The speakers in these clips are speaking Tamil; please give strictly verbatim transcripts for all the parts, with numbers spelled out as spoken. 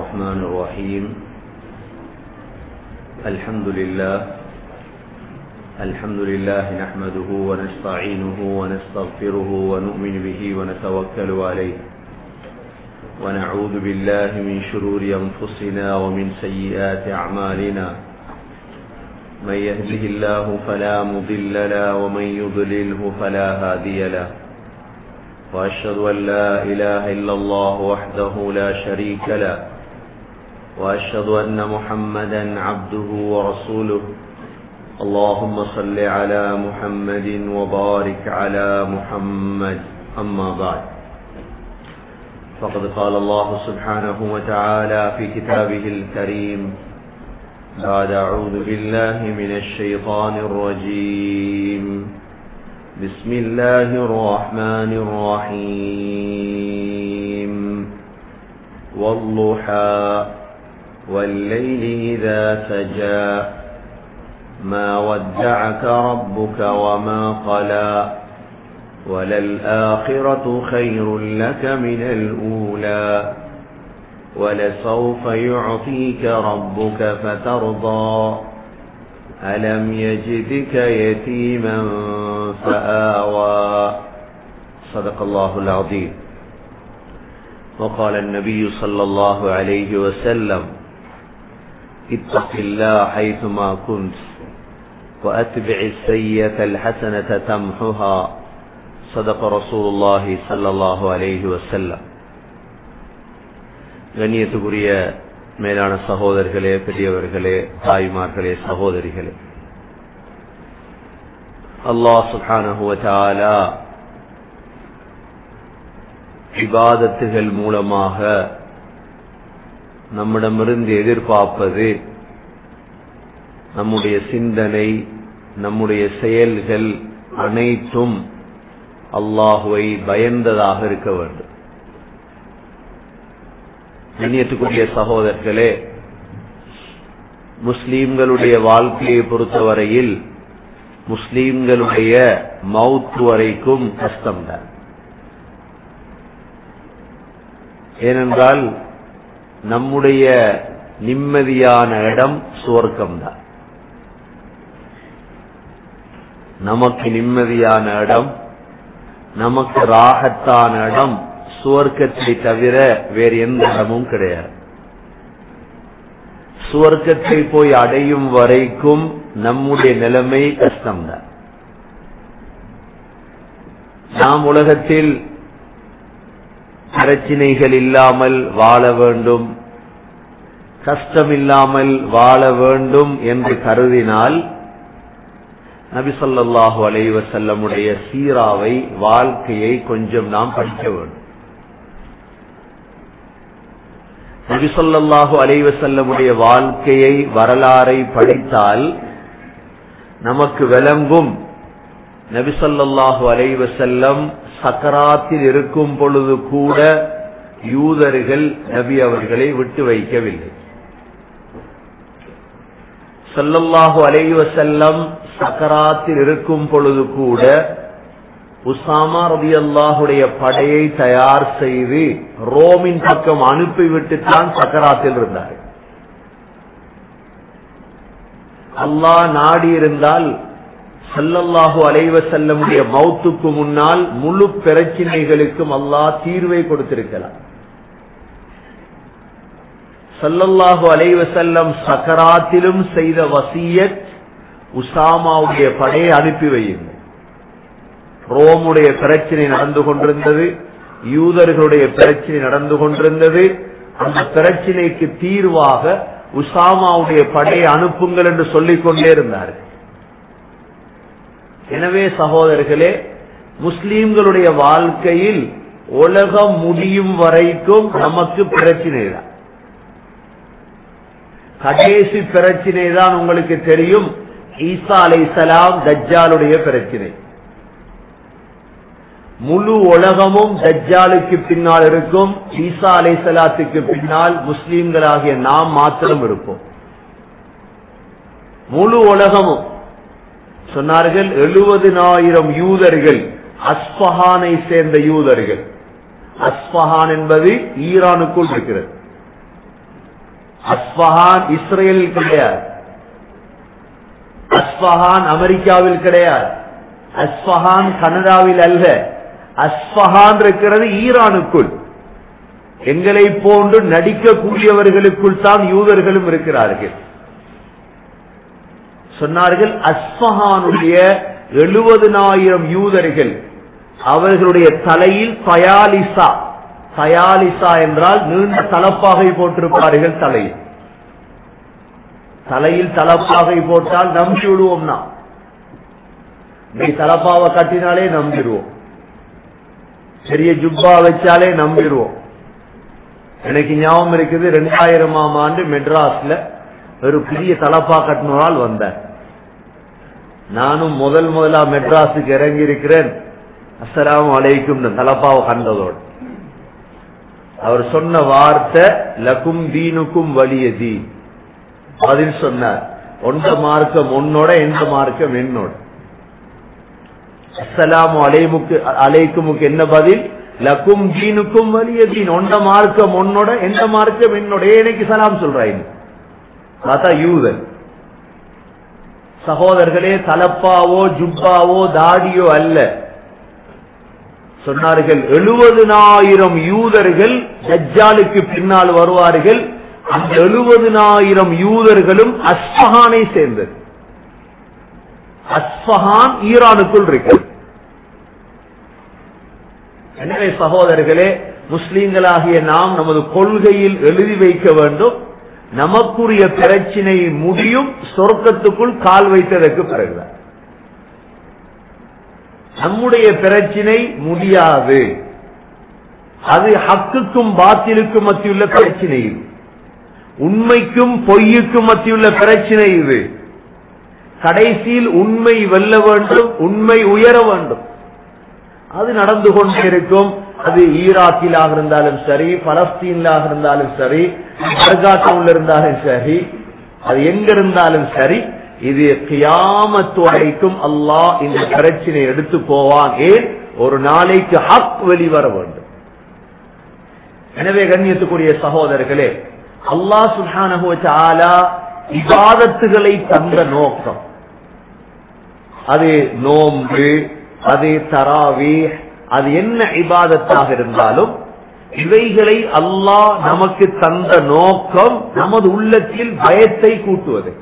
الرحمن الرحيم. الحمد لله الحمد لله نحمده ونستعينه ونستغفره ونؤمن به ونتوكل عليه ونعوذ بالله من شرور أنفسنا ومن سيئات أعمالنا. من يهده الله فلا مضل له ومن يضلله فلا هادي له. وأشهد أن لا إله إلا الله وحده لا شريك له وأشهد أن محمدا عبده ورسوله. اللهم صل على محمد وبارك على محمد. أما بعد، فقد قال الله سبحانه وتعالى في كتابه الكريم بعد أعوذ بالله من الشيطان الرجيم. بسم الله الرحمن الرحيم. والضحى والليل إذا سجى ما ودعك ربك وما قلى وللآخرة خير لك من الأولى ولسوف يعطيك ربك فترضى ألم يجدك يتيما فآوى. صدق الله العظيم. وقال النبي صلى الله عليه وسلم: اتق الله حيثما كنت وأتبع السيئة الحسنة تمحها. صدق رسول الله صلى الله عليه وسلم. கண்ணியத்துக்குரிய மேலான சகோதரர்களே, பெரியவர்களே, தாய்மார்களே, சகோதரிகளே, அல்லாஹ் சுப்ஹானஹு வ தஆலா இபாதத்துகள் மூலமாக நம்மிடமிருந்து எதிர்பார்ப்பது நம்முடைய சிந்தனை, நம்முடைய செயல்கள் அனைத்தும் அல்லாஹுவை பயந்ததாக இருக்க வேண்டும். கண்ணியத்துக்குரிய சகோதரர்களே, முஸ்லீம்களுடைய வாழ்க்கையை பொறுத்தவரையில் முஸ்லீம்களுடைய மவுத் வரைக்கும் கஷ்டம்தான். ஏனென்றால் நம்முடைய நிம்மதியான இடம் சுவர்க்கம்தான். நமக்கு நிம்மதியான இடம், நமக்கு ராகத்தான இடம் சுவர்க்கத்தை தவிர வேறு எந்த இடமும் கிடையாது. சுவர்க்கத்தை போய் அடையும் வரைக்கும் நம்முடைய நிலைமை கஷ்டம்தான். நாம் உலகத்தில் பிரச்சினைகள் இல்லாமல் வாழ வேண்டும், கஷ்டம் இல்லாமல் வாழ வேண்டும் என்று கருதினால் நபி ஸல்லல்லாஹு அலைஹி வஸல்லமுடைய சீராவை, வாழ்க்கையை கொஞ்சம் நாம் படிக்க வேண்டும். நபி ஸல்லல்லாஹு அலைஹி வஸல்லமுடைய வாழ்க்கையை, வரலாறை படித்தால் நமக்கு விளங்கும், நபி ஸல்லல்லாஹு அலைஹி வஸல்லம் சக்கராத்தில் இருக்கும் பொழுது கூட யூதர்கள் நபி அவர்களை விட்டு வைக்கவில்லை. ஸல்லல்லாஹு அலைஹி வஸல்லம் சக்கராத்தில் இருக்கும் பொழுது கூட உசாமா ரலியல்லாஹுடைய படையை தயார் செய்து ரோமின் பக்கம் அனுப்பிவிட்டுத்தான் சக்கராத்தில் இருந்தார். அல்லாஹ் நாடி இருந்தால் ஸல்லல்லாஹு அலைஹி வஸல்லமுடைய மௌத்துக்கு முன்னால் முழு பிரச்சனைகளுக்கும் அல்லாஹ் தீர்வை கொடுத்திருக்கலாம். ஸல்லல்லாஹு அலைஹி வஸல்லம் சக்கராத்திலும் செய்த வசியத், உசாமாவுடைய படையை அனுப்பி வையுங்கள். ரோமுடைய பிரச்சனை நடந்து கொண்டிருந்தது, யூதர்களுடைய பிரச்சனை நடந்து கொண்டிருந்தது. அந்த பிரச்சனைக்கு தீர்வாக உசாமாவுடைய படையை அனுப்புங்கள் என்று சொல்லிக் கொண்டே இருந்தார். எனவே சகோதரர்களே, முஸ்லீம்களுடைய வாழ்க்கையில் உலகம் முடியும் வரைக்கும் நமக்கு பிரச்சனை தான். கடைசி பிரச்சனை தான் உங்களுக்கு தெரியும், ஈசா அலைஹிஸ்ஸலாம் தஜ்ஜாலுடைய பிரச்சனை. முழு உலகமும் தஜ்ஜாலுக்கு பின்னால் இருக்கும், ஈசா அலைஹிஸ்ஸலாத்துக்கு பின்னால் முஸ்லீம்களாகிய நாம் மாத்திரம் இருப்போம். முழு உலகமும் சொன்னார்கள், எழுபதினாயிரம் யூதர்கள், அஸ்பஹானை சேர்ந்த யூதர்கள். அஸ்பஹான் என்பது ஈரானுக்குள் இருக்கிறது. அஸ்பஹான் இஸ்ரேலில் கிடையாது, அஸ்பஹான் அமெரிக்காவில் கிடையாது, அஸ்பஹான் கனடாவில் அல்ல, அஸ்பஹான் இருக்கிறது ஈரானுக்குள். எங்களை போன்று நடிக்கக்கூடியவர்களுக்குள் தான் யூதர்களும் இருக்கிறார்கள். சொன்னார்கள் அஸ்பஹானுடைய எழுபதினாயிரம் யூதர்கள் அவர்களுடைய தலையில் தயாலிசா, தயாலிசா என்றால் நீண்ட தலப்பாகை போட்டிருப்பார்கள். தலையில் தலையில் தலப்பாகை போட்டால் நம்பி விடுவோம்னா, நீ தலப்பாவை கட்டினாலே நம்பிடுவோம், பெரிய ஜுப்பா வச்சாலே நம்பிடுவோம். எனக்கு ஞாபகம் இருக்குது, ரெண்டாயிரமாம் ஆண்டு மெட்ராஸ்ல ஒரு பெரிய தலப்பா கட்டினால் வந்தார். நானும் முதல் முதலா மெட்ராஸுக்கு இறங்கி இருக்கிறேன். அஸ்ஸலாமு அலைக்கும் தலப்பாவை கண்டதோடு அவர் சொன்ன வார்த்தை லகும் தீனுக்கும் வலிய தீன். பதில் சொன்னார், ஒன்ற மார்க்கம் உன்னோட, எந்த மார்க்கம் என்னோட. அஸ்ஸலாமு அலைமுக்கு அலைக்குமுக்கு என்ன பதில்? லகும் தீனுக்கும் வலிய தீன். ஒன்ற மார்க்கம் உன்னோட, எந்த மார்க்கம் என்னோட. எனக்கு சலாம் சொல்றாங்க. பார்த்தா யூதன். சகோதரர்களே, தலப்பாவோ ஜுப்பாவோ தாடியோ அல்ல. சொன்னார்கள் எழுபதினாயிரம் யூதர்கள் தஜ்ஜாலுக்கு பின்னால் வருவார்கள். அந்த எழுபதினாயிரம் யூதர்களும் அஸ்பஹானை சேர்ந்தது. அஸ்பஹான் ஈரானுக்குள் இருக்கு. எனவே சகோதரர்களே, முஸ்லீம்களாகிய நாம் நமது கொள்கையில் எழுதி வைக்க வேண்டும், நமக்குரிய பிரச்சினை முடியும் சொர்க்கத்துக்குள் கால் வைத்ததற்கு பிறகுதான். நம்முடைய பிரச்சினை முடியாது. அது ஹக்குக்கும் பாத்திலுக்கும் மத்தியுள்ள பிரச்சினை இது. உண்மைக்கும் பொய்யுக்கும் மத்தியுள்ள பிரச்சினை இது. கடைசியில் உண்மை வெல்ல வேண்டும், உண்மை உயர வேண்டும். அது நடந்து கொண்டே இருக்கும். அது ஈராக்கிலாக இருந்தாலும் சரி, பலஸ்தீனிலாக இருந்தாலும் சரி, பர்காட்டவுல இருந்தாலும் சரி, அது எங்க இருந்தாலும் சரி, இது கியாமத் வரைக்கும் அல்லாஹ் இந்த பிரச்சனை எடுத்து போவான். ஏன்? ஒரு நாளைக்கு ஹக் வெளிவர வேண்டும். எனவே கண்ணியத்துக்குரிய சகோதரர்களே, அல்லாஹ் சுப்ஹானஹு வ தஆலா இபாதத்துகளை தந்த நோக்கம், அது நோன்பு, அது தராவீஹ், அது என்ன இபாதத்தாக இருந்தாலும் இவைகளை அல்லாஹ் நமக்கு தந்த நோக்கம் நமது உள்ளத்தில் பயத்தை கூட்டுவதற்கு,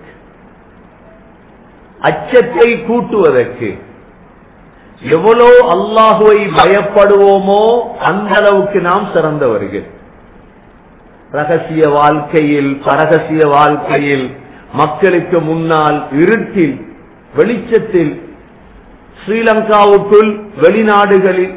அச்சத்தை கூட்டுவதற்கு. எவ்வளோ அல்லாஹுவை பயப்படுவோமோ அந்த அளவுக்கு நாம் சிறந்தவர்கள். ரகசிய வாழ்க்கையில், பரகசிய வாழ்க்கையில், மக்களுக்கு முன்னால் இருட்டில், வெளிச்சத்தில், ஸ்ரீலங்காவுக்குள், வெளிநாடுகளில்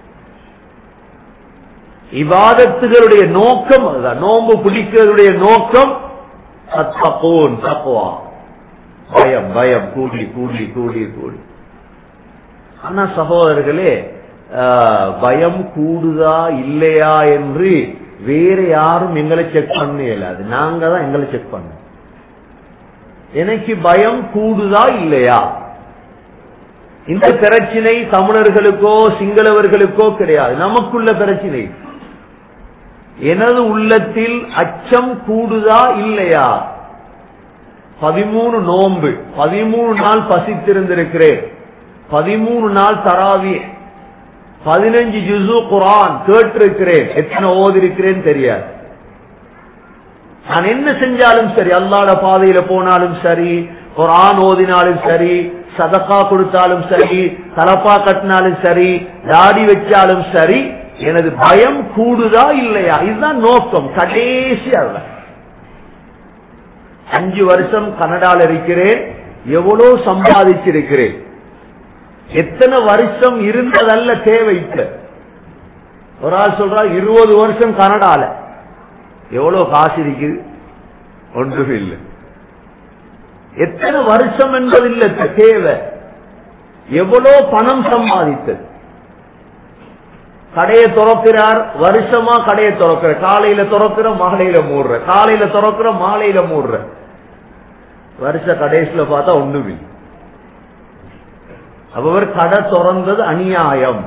இபாதத்துகளுடைய நோக்கம் அதுதான். நோன்பு பிடிக்கிறதுடைய நோக்கம் தக்வா, தக்வா, பயம், பயம் கூடி கூடி கூடி கூடி. ஆனா சகோதரர்களே, பயம் கூடுதா இல்லையா என்று வேற யாரும் எங்களை செக் பண்ண இயலாது. நாங்க தான் எங்களை செக் பண்ண. எனக்கு பயம் கூடுதா இல்லையா? இந்த பிரச்சினை தமிழர்களுக்கோ சிங்களவர்களுக்கோ கிடையாது, நமக்குள்ள பிரச்சினை. எனது உள்ளத்தில் அச்சம் கூடுதா இல்லையா? பதிமூணு நோன்பு, பதிமூணு நாள் பசித்திருந்திருக்கிறேன், பதிமூணு நாள் தராவீஹ், பதினஞ்சு ஜுஸு குர்ஆன் கேட்டிருக்கிறேன், எத்தனை ஓதிருக்கிறேன் தெரியாது. நான் என்ன செஞ்சாலும் சரி, அல்லாஹ்வுடைய பாதையில போனாலும் சரி, குர்ஆன் ஓதினாலும் சரி, சதகா கொடுத்தாலும் சரி, தலப்பா கட்டினாலும் சரி, தாடி வச்சாலும் சரி, எனது பயம் கூடுதா இல்லையா? இதுதான் நோக்கம். கடைசி அல்ல. அஞ்சு வருஷம் கனடால இருக்கிறேன், எவ்வளவு சம்பாதிச்சிருக்கிறேன், எத்தனை வருஷம் இருந்ததல்ல தேவை. இப்ப ஒரு ஆள் சொல்றா இருபது வருஷம் கனடால, எவ்வளவு காசு இருக்குது? ஒன்றும் இல்லை. எத்தனை வருஷம் என்பதில்லை தேவை, எவ்வளவு பணம் சம்பாதித்தது. கடையை திறக்கிறார், வருஷமா கடையை திறக்கிற, காலையில திறக்கிற மாலையில மூடுற, காலையில திறக்கிற மாலையில மூடுற, வருஷ கடைசியில பார்த்தா ஒண்ணுமே. அவர் கடை திறந்தது அநியாயம்.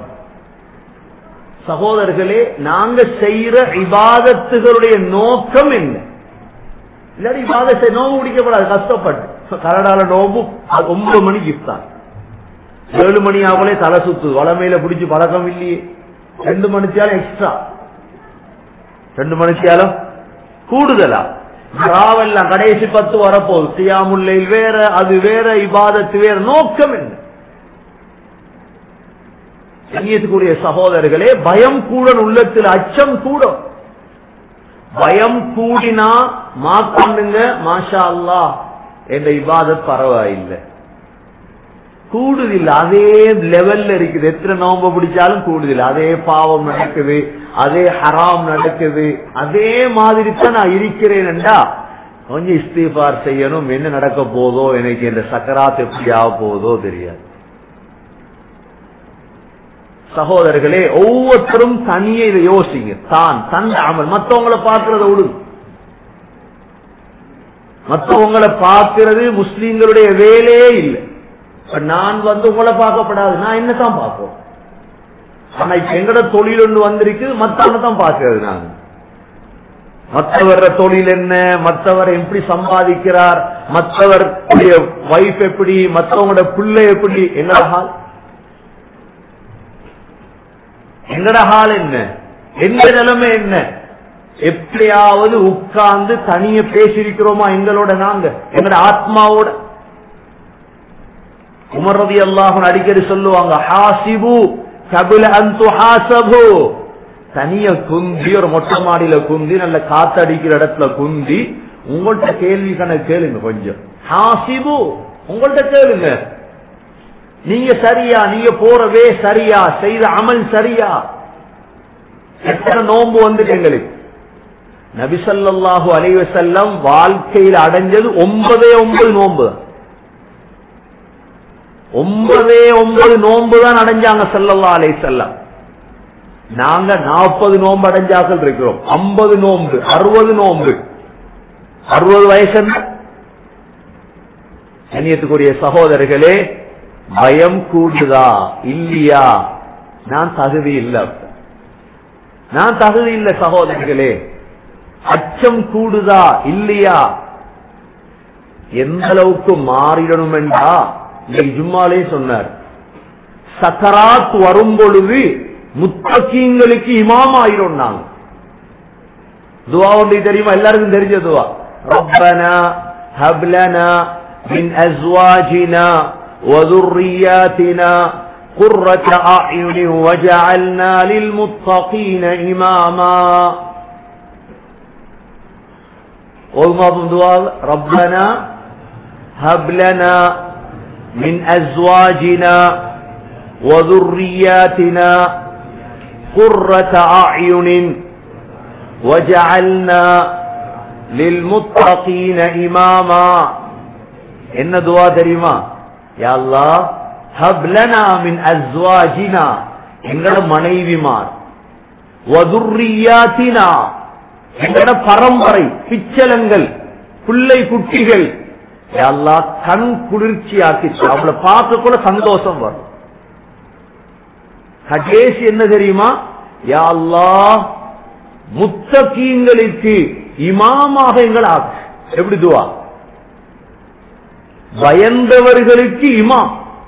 சகோதரர்களே, நாங்க செய்யற இபாதத்துகளுடைய நோக்கம் என்ன? இல்லாட்டி இபாதத்தை நோம்பு பிடிக்கப்படாது, கஷ்டப்பட்டு. கனடால நோம்பு ஒன்பது மணிக்கு இஃப்தார், ஏழு மணி ஆகலே தலை சுத்து, வளமையில பிடிச்சு பழக்கம் இல்லையே. ரெண்டு மணித்தியாலும் எக்ஸ்ட்ரா, ரெண்டு மணித்தியாலும் கூடுதலா. ராவெல்லாம் கடைசி பத்து வரப்போகுது, கியாமுல்லை வேற, அது வேற, இபாதத்து வேற. நோக்கம் என்ன? கண்ணியத்துக்குரிய சகோதரர்களே, பயம் கூட உள்ளத்தில், அச்சம் கூட. பயம் கூடினா மாக்கண்ணுங்க, மாஷா அல்லாஹ் என்ற இபாதத் பரவாயில்லை. கூடுதில்லை, அதே லெவல்ல இருக்குது. எத்தனை நோம்பு பிடிச்சாலும் கூடுதில்லை. அதே பாவம் நடக்குது, அதே ஹராம் நடக்குது. அதே மாதிரி தான் நான் இருக்கிறேன் என்றா கொஞ்சம் இஸ்திஃபார் செய்யணும். என்ன நடக்க போதோ, எனக்கு இந்த சக்கராத் எப்படி ஆக போதோ தெரியாது. சகோதரர்களே, ஒவ்வொருத்தரும் தனியே இதை யோசிங்க. தான் தன் அமல், மற்றவங்களை பார்க்கிறத விடு. மற்றவங்களை பார்க்கிறது முஸ்லீம்களுடைய வேலையே இல்லை. நான் வந்து உங்களை பார்க்கப்படாது, நான் என்னதான் பார்ப்போம். ஆனா இப்ப எங்கட தொழில் ஒன்று வந்திருக்கு, மற்றவனை தான் பார்க்கிறது. நான் மற்றவர தொழில் என்ன, மற்றவர் எப்படி சம்பாதிக்கிறார், மற்றவர் வைஃப் எப்படி, மற்றவங்களோட பிள்ளை எப்படி. எங்கட ஹால் எங்கட ஹால் என்ன, எந்த நிலைமை என்ன? எப்படியாவது உட்கார்ந்து தனிய பேசியிருக்கிறோமா எங்களோட, நாங்க எங்கட ஆத்மாவோட? உமர் ரலியல்லாஹு அன்ஹு அடிக்கடி சொல்லுவாங்க, ஹாசிபு கபில அன் துஹாசபு. தனிய குந்தி, ஒரு மொட்டை மாடியில குந்தி, நல்ல காத்தடிக்கிற இடத்துல குந்தி, உங்கள்கிட்ட கேள்வி கணக்கு கேளுங்க. கொஞ்சம் ஹாசிபு, உங்கள்கிட்ட கேளுங்க. நீங்க சரியா, நீங்க போறவே சரியா, செய்த அமல் சரியா? எத்தனை நோன்பு வந்துட்டு எங்களுக்கு? நபி ஸல்லல்லாஹு அலைஹி வஸல்லம் வாழ்க்கையில் அடைஞ்சது ஒன்பதே ஒன்பது நோன்பு. ஒன்பதே ஒன்பது நோன்பு தான் அடைஞ்சாங்க ஸல்லல்லாஹு அலைஹி வஸல்லம். நாங்க நாற்பது நோன்பு அடைஞ்சாக்கள் இருக்கிறோம். ஐம்பது நோன்பு, அறுபது நோன்பு. அறுபது வயசு. கண்ணியத்துக்குரிய சகோதரர்களே, பயம் கூடுதா இல்லையா? நான் தகுதி இல்லை, நான் தகுதி இல்லை. சகோதரர்களே, அச்சம் கூடுதா இல்லையா? எந்த அளவுக்கு மாறிடணும் என்றா, இன்னைக்கு ஜும்மாலே சொன்னார், சக்கராத் வரும் பொழுது முத்தகீங்களுக்கு இமாம் ஆயிரும். நாங்க துவா ஒன்று தெரியுமா? எல்லாருக்கும் தெரிஞ்ச துவா, ரப்பனா ஹப் லனா மின் அஸ்வாஜினா وذرياتنا قرة أعين وجعلنا للمتقين إماما. والماضي دعاء ربنا هب لنا من أزواجنا وذرياتنا قرة أعين وجعلنا للمتقين إماما. إن دعاء தெரியுமா? யா அல்லாஹ் ஹப் லனா மின் அஸ்வாஜினா, எங்கட மனைவிமார், வதுர்ரியாத்தினா, எங்கட பரம்பரை பிச்சலங்கள், பிள்ளை குட்டிகள், யா அல்லாஹ் கண் குளிர்ச்சி ஆக்கிச்சு, அவளை பார்க்க கூட சந்தோஷம் வரும். கடைசி என்ன தெரியுமா? யா அல்லாஹ் முத்தகீங்களுக்கு இமாமாக எங்கள் ஆக்கு. எப்படி துவா? பயந்தவர்களுக்கு இமாம்,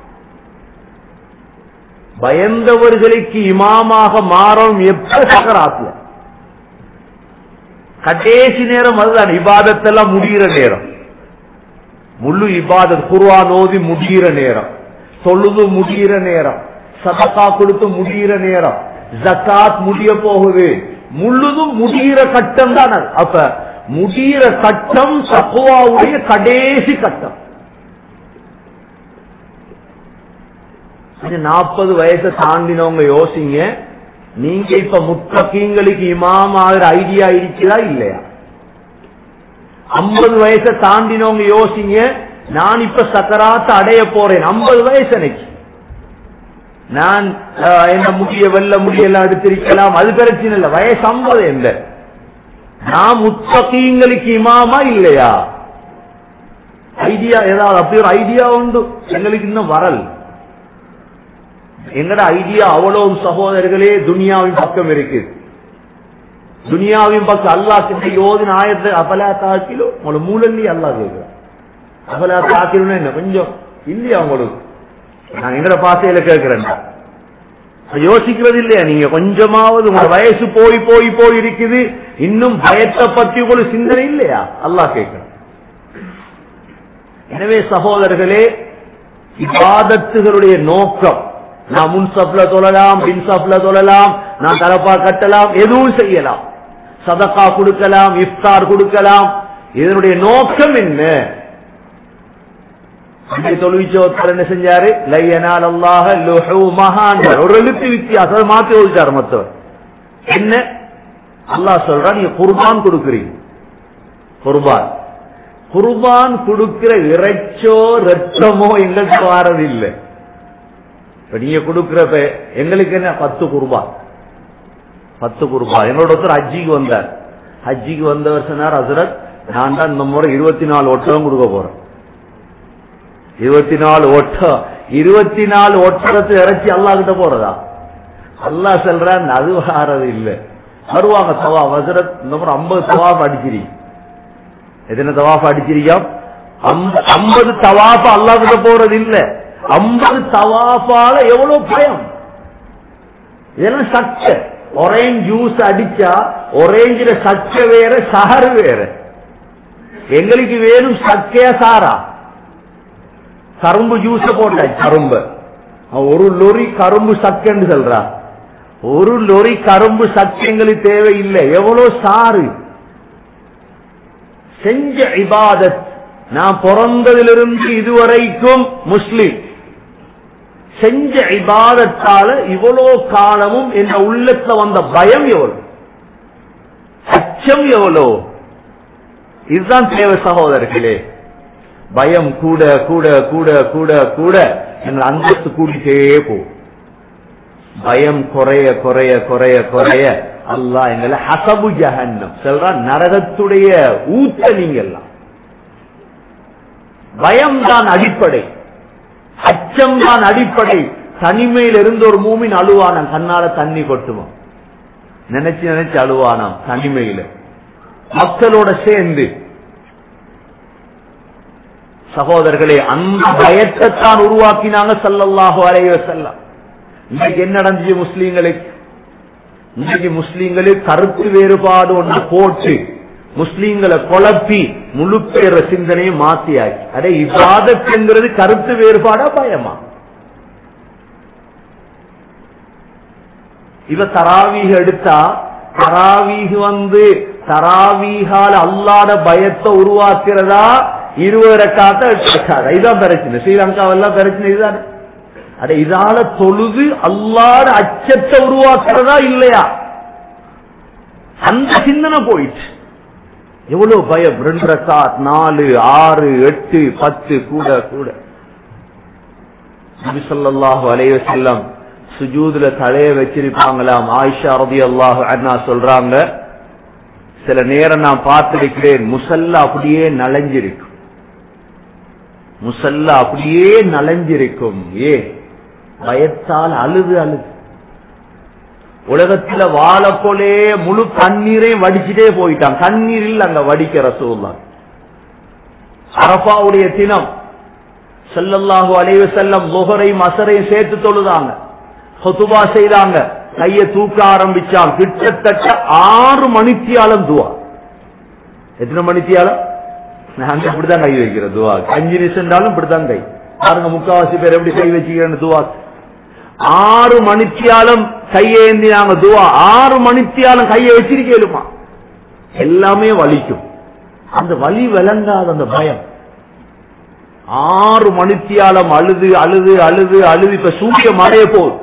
பயந்தவர்களுக்கு இமாமாக மாறும். எப்ப சக்கராத்துல கடைசி நேரம் அதுதான். இபாதத்தெல்லாம் முடிகிற நேரம், முழு இபாதத் குர்ஆன் ஓதி முடிகிற நேரம், தொழுது முடிகிற நேரம், சதகா கொடுத்து முடிகிற நேரம், ஜகாத் முடிய போகுது, முழுதும் முடிகிற கட்டம் தான். அப்ப முடிகிற கட்டம் தக்வாவுடைய கடைசி கட்டம். நாற்பது வயசை தாண்டினவங்க யோசிங்க, நீங்க இப்ப முத்தகீங்களுக்கு இமாம் ஆகிற ஐடியா இருக்கிறா இல்லையா? ஐம்பது வயசை தாண்டினவங்க யோசிங்க, நான் இப்ப சக்கராத்த அடைய போறேன். ஐம்பது வயசு எனக்கு, நான் என்ன முடிய வெள்ள முடியெல்லாம் எடுத்திருக்கலாம், அது பிரச்சனை இல்லை. வயசு ஐம்பது. எந்த நான் முத்தகீங்களுக்கு இமாமா இல்லையா? ஐடியா ஏதாவது அப்படி ஒரு ஐடியா உண்டு? எங்களுக்கு இன்னும் வரல். எங்கட ஐடியா அவ்வளவு சகோதரர்களே துனியாவின் பக்கம் இருக்கு. துனியாவின் பக்கம் அல்லாஹ் கிட்ட யோதின ஆயத்தை அபலா தாக்கிலோ உங்களோட மூலல்லி அல்லாஹ் கேட்கிறான். அபலா தாக்கிலும் என்ன கொஞ்சம் இல்லையா உங்களுக்கு? நான் எங்கட பாசையில கேட்கிறேன், யோசிக்கிறது இல்லையா? நீங்க கொஞ்சமாவது உங்க வயசு போய் போய் போய் இருக்குது, இன்னும் பயத்தை பத்தி ஒரு சிந்தனை இல்லையா? அல்லாஹ் கேட்கிறான். எனவே சகோதரர்களே, இபாதத்துகளுடைய நோக்கம் நான் முன்சப்ல தொழலாம், பின்சப்ல தொழலாம், நான் தலப்பா கட்டலாம், எதுவும் செய்யலாம், சதகா கொடுக்கலாம், இஃப்தார் கொடுக்கலாம். இதனுடைய நோக்கம் என்ன? தொழுவிச்சோத்தர் என்ன செஞ்சாரு? லையனால் அல்லாஹ லுஹூமஹான் ஒரு எழுத்து வித்தியாசம் மாத்தி ஓதிட்டார் மத்தவர். என்ன அல்லாஹ் சொல்றா? நீங்க குர்பான் கொடுக்கிறீங்க, குர்பான் குர்பான் கொடுக்கிற இறைச்சோ ரத்தமோ எங்களுக்கு வாரது இல்லை. இப்ப நீங்க கொடுக்கிறப்ப எங்களுக்கு என்ன? பத்து குர்பான், பத்து குர்பான். என்னோட ஒருத்தர் ஹஜ்ஜிக்கு வந்தார். ஹஜ்ஜிக்கு வந்தவர் சொன்னார், ஹசரத் நான் தான் இந்த முறை இருபத்தி நாலு ஒட்டகம் கொடுக்க போறேன். இருபத்தி நாலு ஒட்டம் இருபத்தி நாலு ஒட்டகத்தை இறைச்சி அல்லாஹ் கிட்ட போறதா? அல்லாஹ் சொல்றான் அது வாரது இல்லை. வருவாங்க தவாப், ஹசரத் இந்த முறை ஐம்பது தவாப் அடிச்சிருக்கீங்க. எத்தனை தவாப் அடிச்சிருக்கீங்க? ஐம்பது தவாப் அல்லாஹ் கிட்ட போறது இல்ல. ஐம்பது தவாப்பால எவ்வளவு பயம்! இதெல்லாம் சச்சை. ஒரேஞ்ச் ஜூஸ் அடிச்சா ஒரேஞ்சில சச்சை வேற, சாறு வேற. எங்களுக்கு வேணும் சக்கையா சாரா? கரும்பு ஜூஸ போட்ட கரும்பு ஒரு லொரி கரும்பு சக்கன்னு சொல்றா. ஒரு லொரி கரும்பு சக்கு எங்களுக்கு தேவையில்லை. எவ்வளவு சாறு! செஞ்ச இபாதத், நான் பிறந்ததிலிருந்து இதுவரைக்கும் முஸ்லிம், செஞ்ச இபாதத்தால இவ்வளோ காலமும் என் உள்ளத்துல வந்த பயம் எவ்வளவு, அச்சம் எவ்வளோ! இதுதான் தேவை சகோதரர்களே. பயம் கூட கூட கூட கூட கூட எங்கள் அந்தஸ்து கூட்டிட்டே போகும். பயம் குறைய குறைய குறைய குறைய அல்லாஹ் எங்களை ஹசபு ஜஹன்னம் சொல்றான், நரகத்துடைய ஊத்த. நீங்க எல்லாம் பயம் தான் அடிப்படை, அச்சம் தான் அடிப்படை. தனிமையில் இருந்து ஒரு மூமின் அழுவானாம், கண்ணால தண்ணி கொட்டுவோம், நினைச்சு நினைச்சு அழுவானாம் தனிமையில மக்களோட சேர்ந்து. சகோதரர்களே, அந்த பயத்தை தான் உருவாக்கினாங்க ஸல்லல்லாஹு அலைஹி வஸல்லம். இன்னைக்கு என்ன நடந்துச்சு முஸ்லீம்களுக்கு? இன்னைக்கு முஸ்லீம்களுக்கு கருத்து வேறுபாடு ஒன்று போட்டு முஸ்லீம்களை குழப்பி முழு பேர சிந்தனையை மாத்தியாச்சு. அடே, இபாதத் என்கிறது கருத்து வேறுபாடா பயமா? இவ தராவீஹ் எடுத்தா, தராவீஹ் வந்து தராவீஹால அல்லாஹ்ட பயத்தை உருவாக்குறதா, இருபது ரக்காத்த எட்டு ரக்காத்தா? இதான் பிரச்சனை. ஸ்ரீலங்காவெல்லாம் பிரச்சனை இதுதான். அட, இதால தொழுது அல்லாஹ்ட அச்சத்தை உருவாக்குறதா இல்லையா? அந்த சிந்தனை போயிடுச்சு. எவ்வளவு பயம்! ரெண்டு ரக்காத், நாலு, ஆறு, எட்டு, பத்து, கூட கூட. நபி ஸல்லல்லாஹு அலைஹி வஸல்லம் சுஜூதுல தலைய வச்சிருப்பாங்களாம். ஆயிஷா ரலியல்லாஹு அன்ஹா சொல்றாங்க, சில நேரம் நான் பார்த்திருக்கிறேன், முசல்லா அப்படியே நலஞ்சிருக்கும், முசல்லா அப்படியே நலஞ்சிருக்கும். ஏ, பயத்தால் அழுது அழுது. உலகத்துல வாழ போலே முழு தண்ணீரை வடிச்சுட்டே போயிட்டான். தண்ணீரில் அங்க வடிக்க ரசூலுல்லாஹ். அரஃபாவுடைய தினம் ஸல்லல்லாஹு அலைஹி வஸல்லம் லுஹரையும் அஸரையும் சேர்த்து தொழுதாங்க, ஹுதுபா செய்தாங்க, கையை தூக்க ஆரம்பிச்சாங்க. கிட்டத்தட்ட ஆறு மணித்தியாலம் துவா. எத்தனை மணித்தியாலம்? நாங்க இப்படிதான் கை வைக்கிற துவா. அஞ்சு நிமிஷம் இப்படிதான் கை. பாருங்க, முக்காவாசி பேர் எப்படி கை வச்சுக்கிறேன்னு துவா. ஆறு மணித்தியாலம் கையேந்தி நாங்க துவா. ஆறு மணித்தியாலம் கையை வச்சிருக்கேலுமா? எல்லாமே வலிக்கும். அந்த வலி விளங்காத அந்த பயம். ஆறு மணித்தியாலம் அழுது அழுது அழுது அழுது. இப்ப சூரிய மறைய போகுது.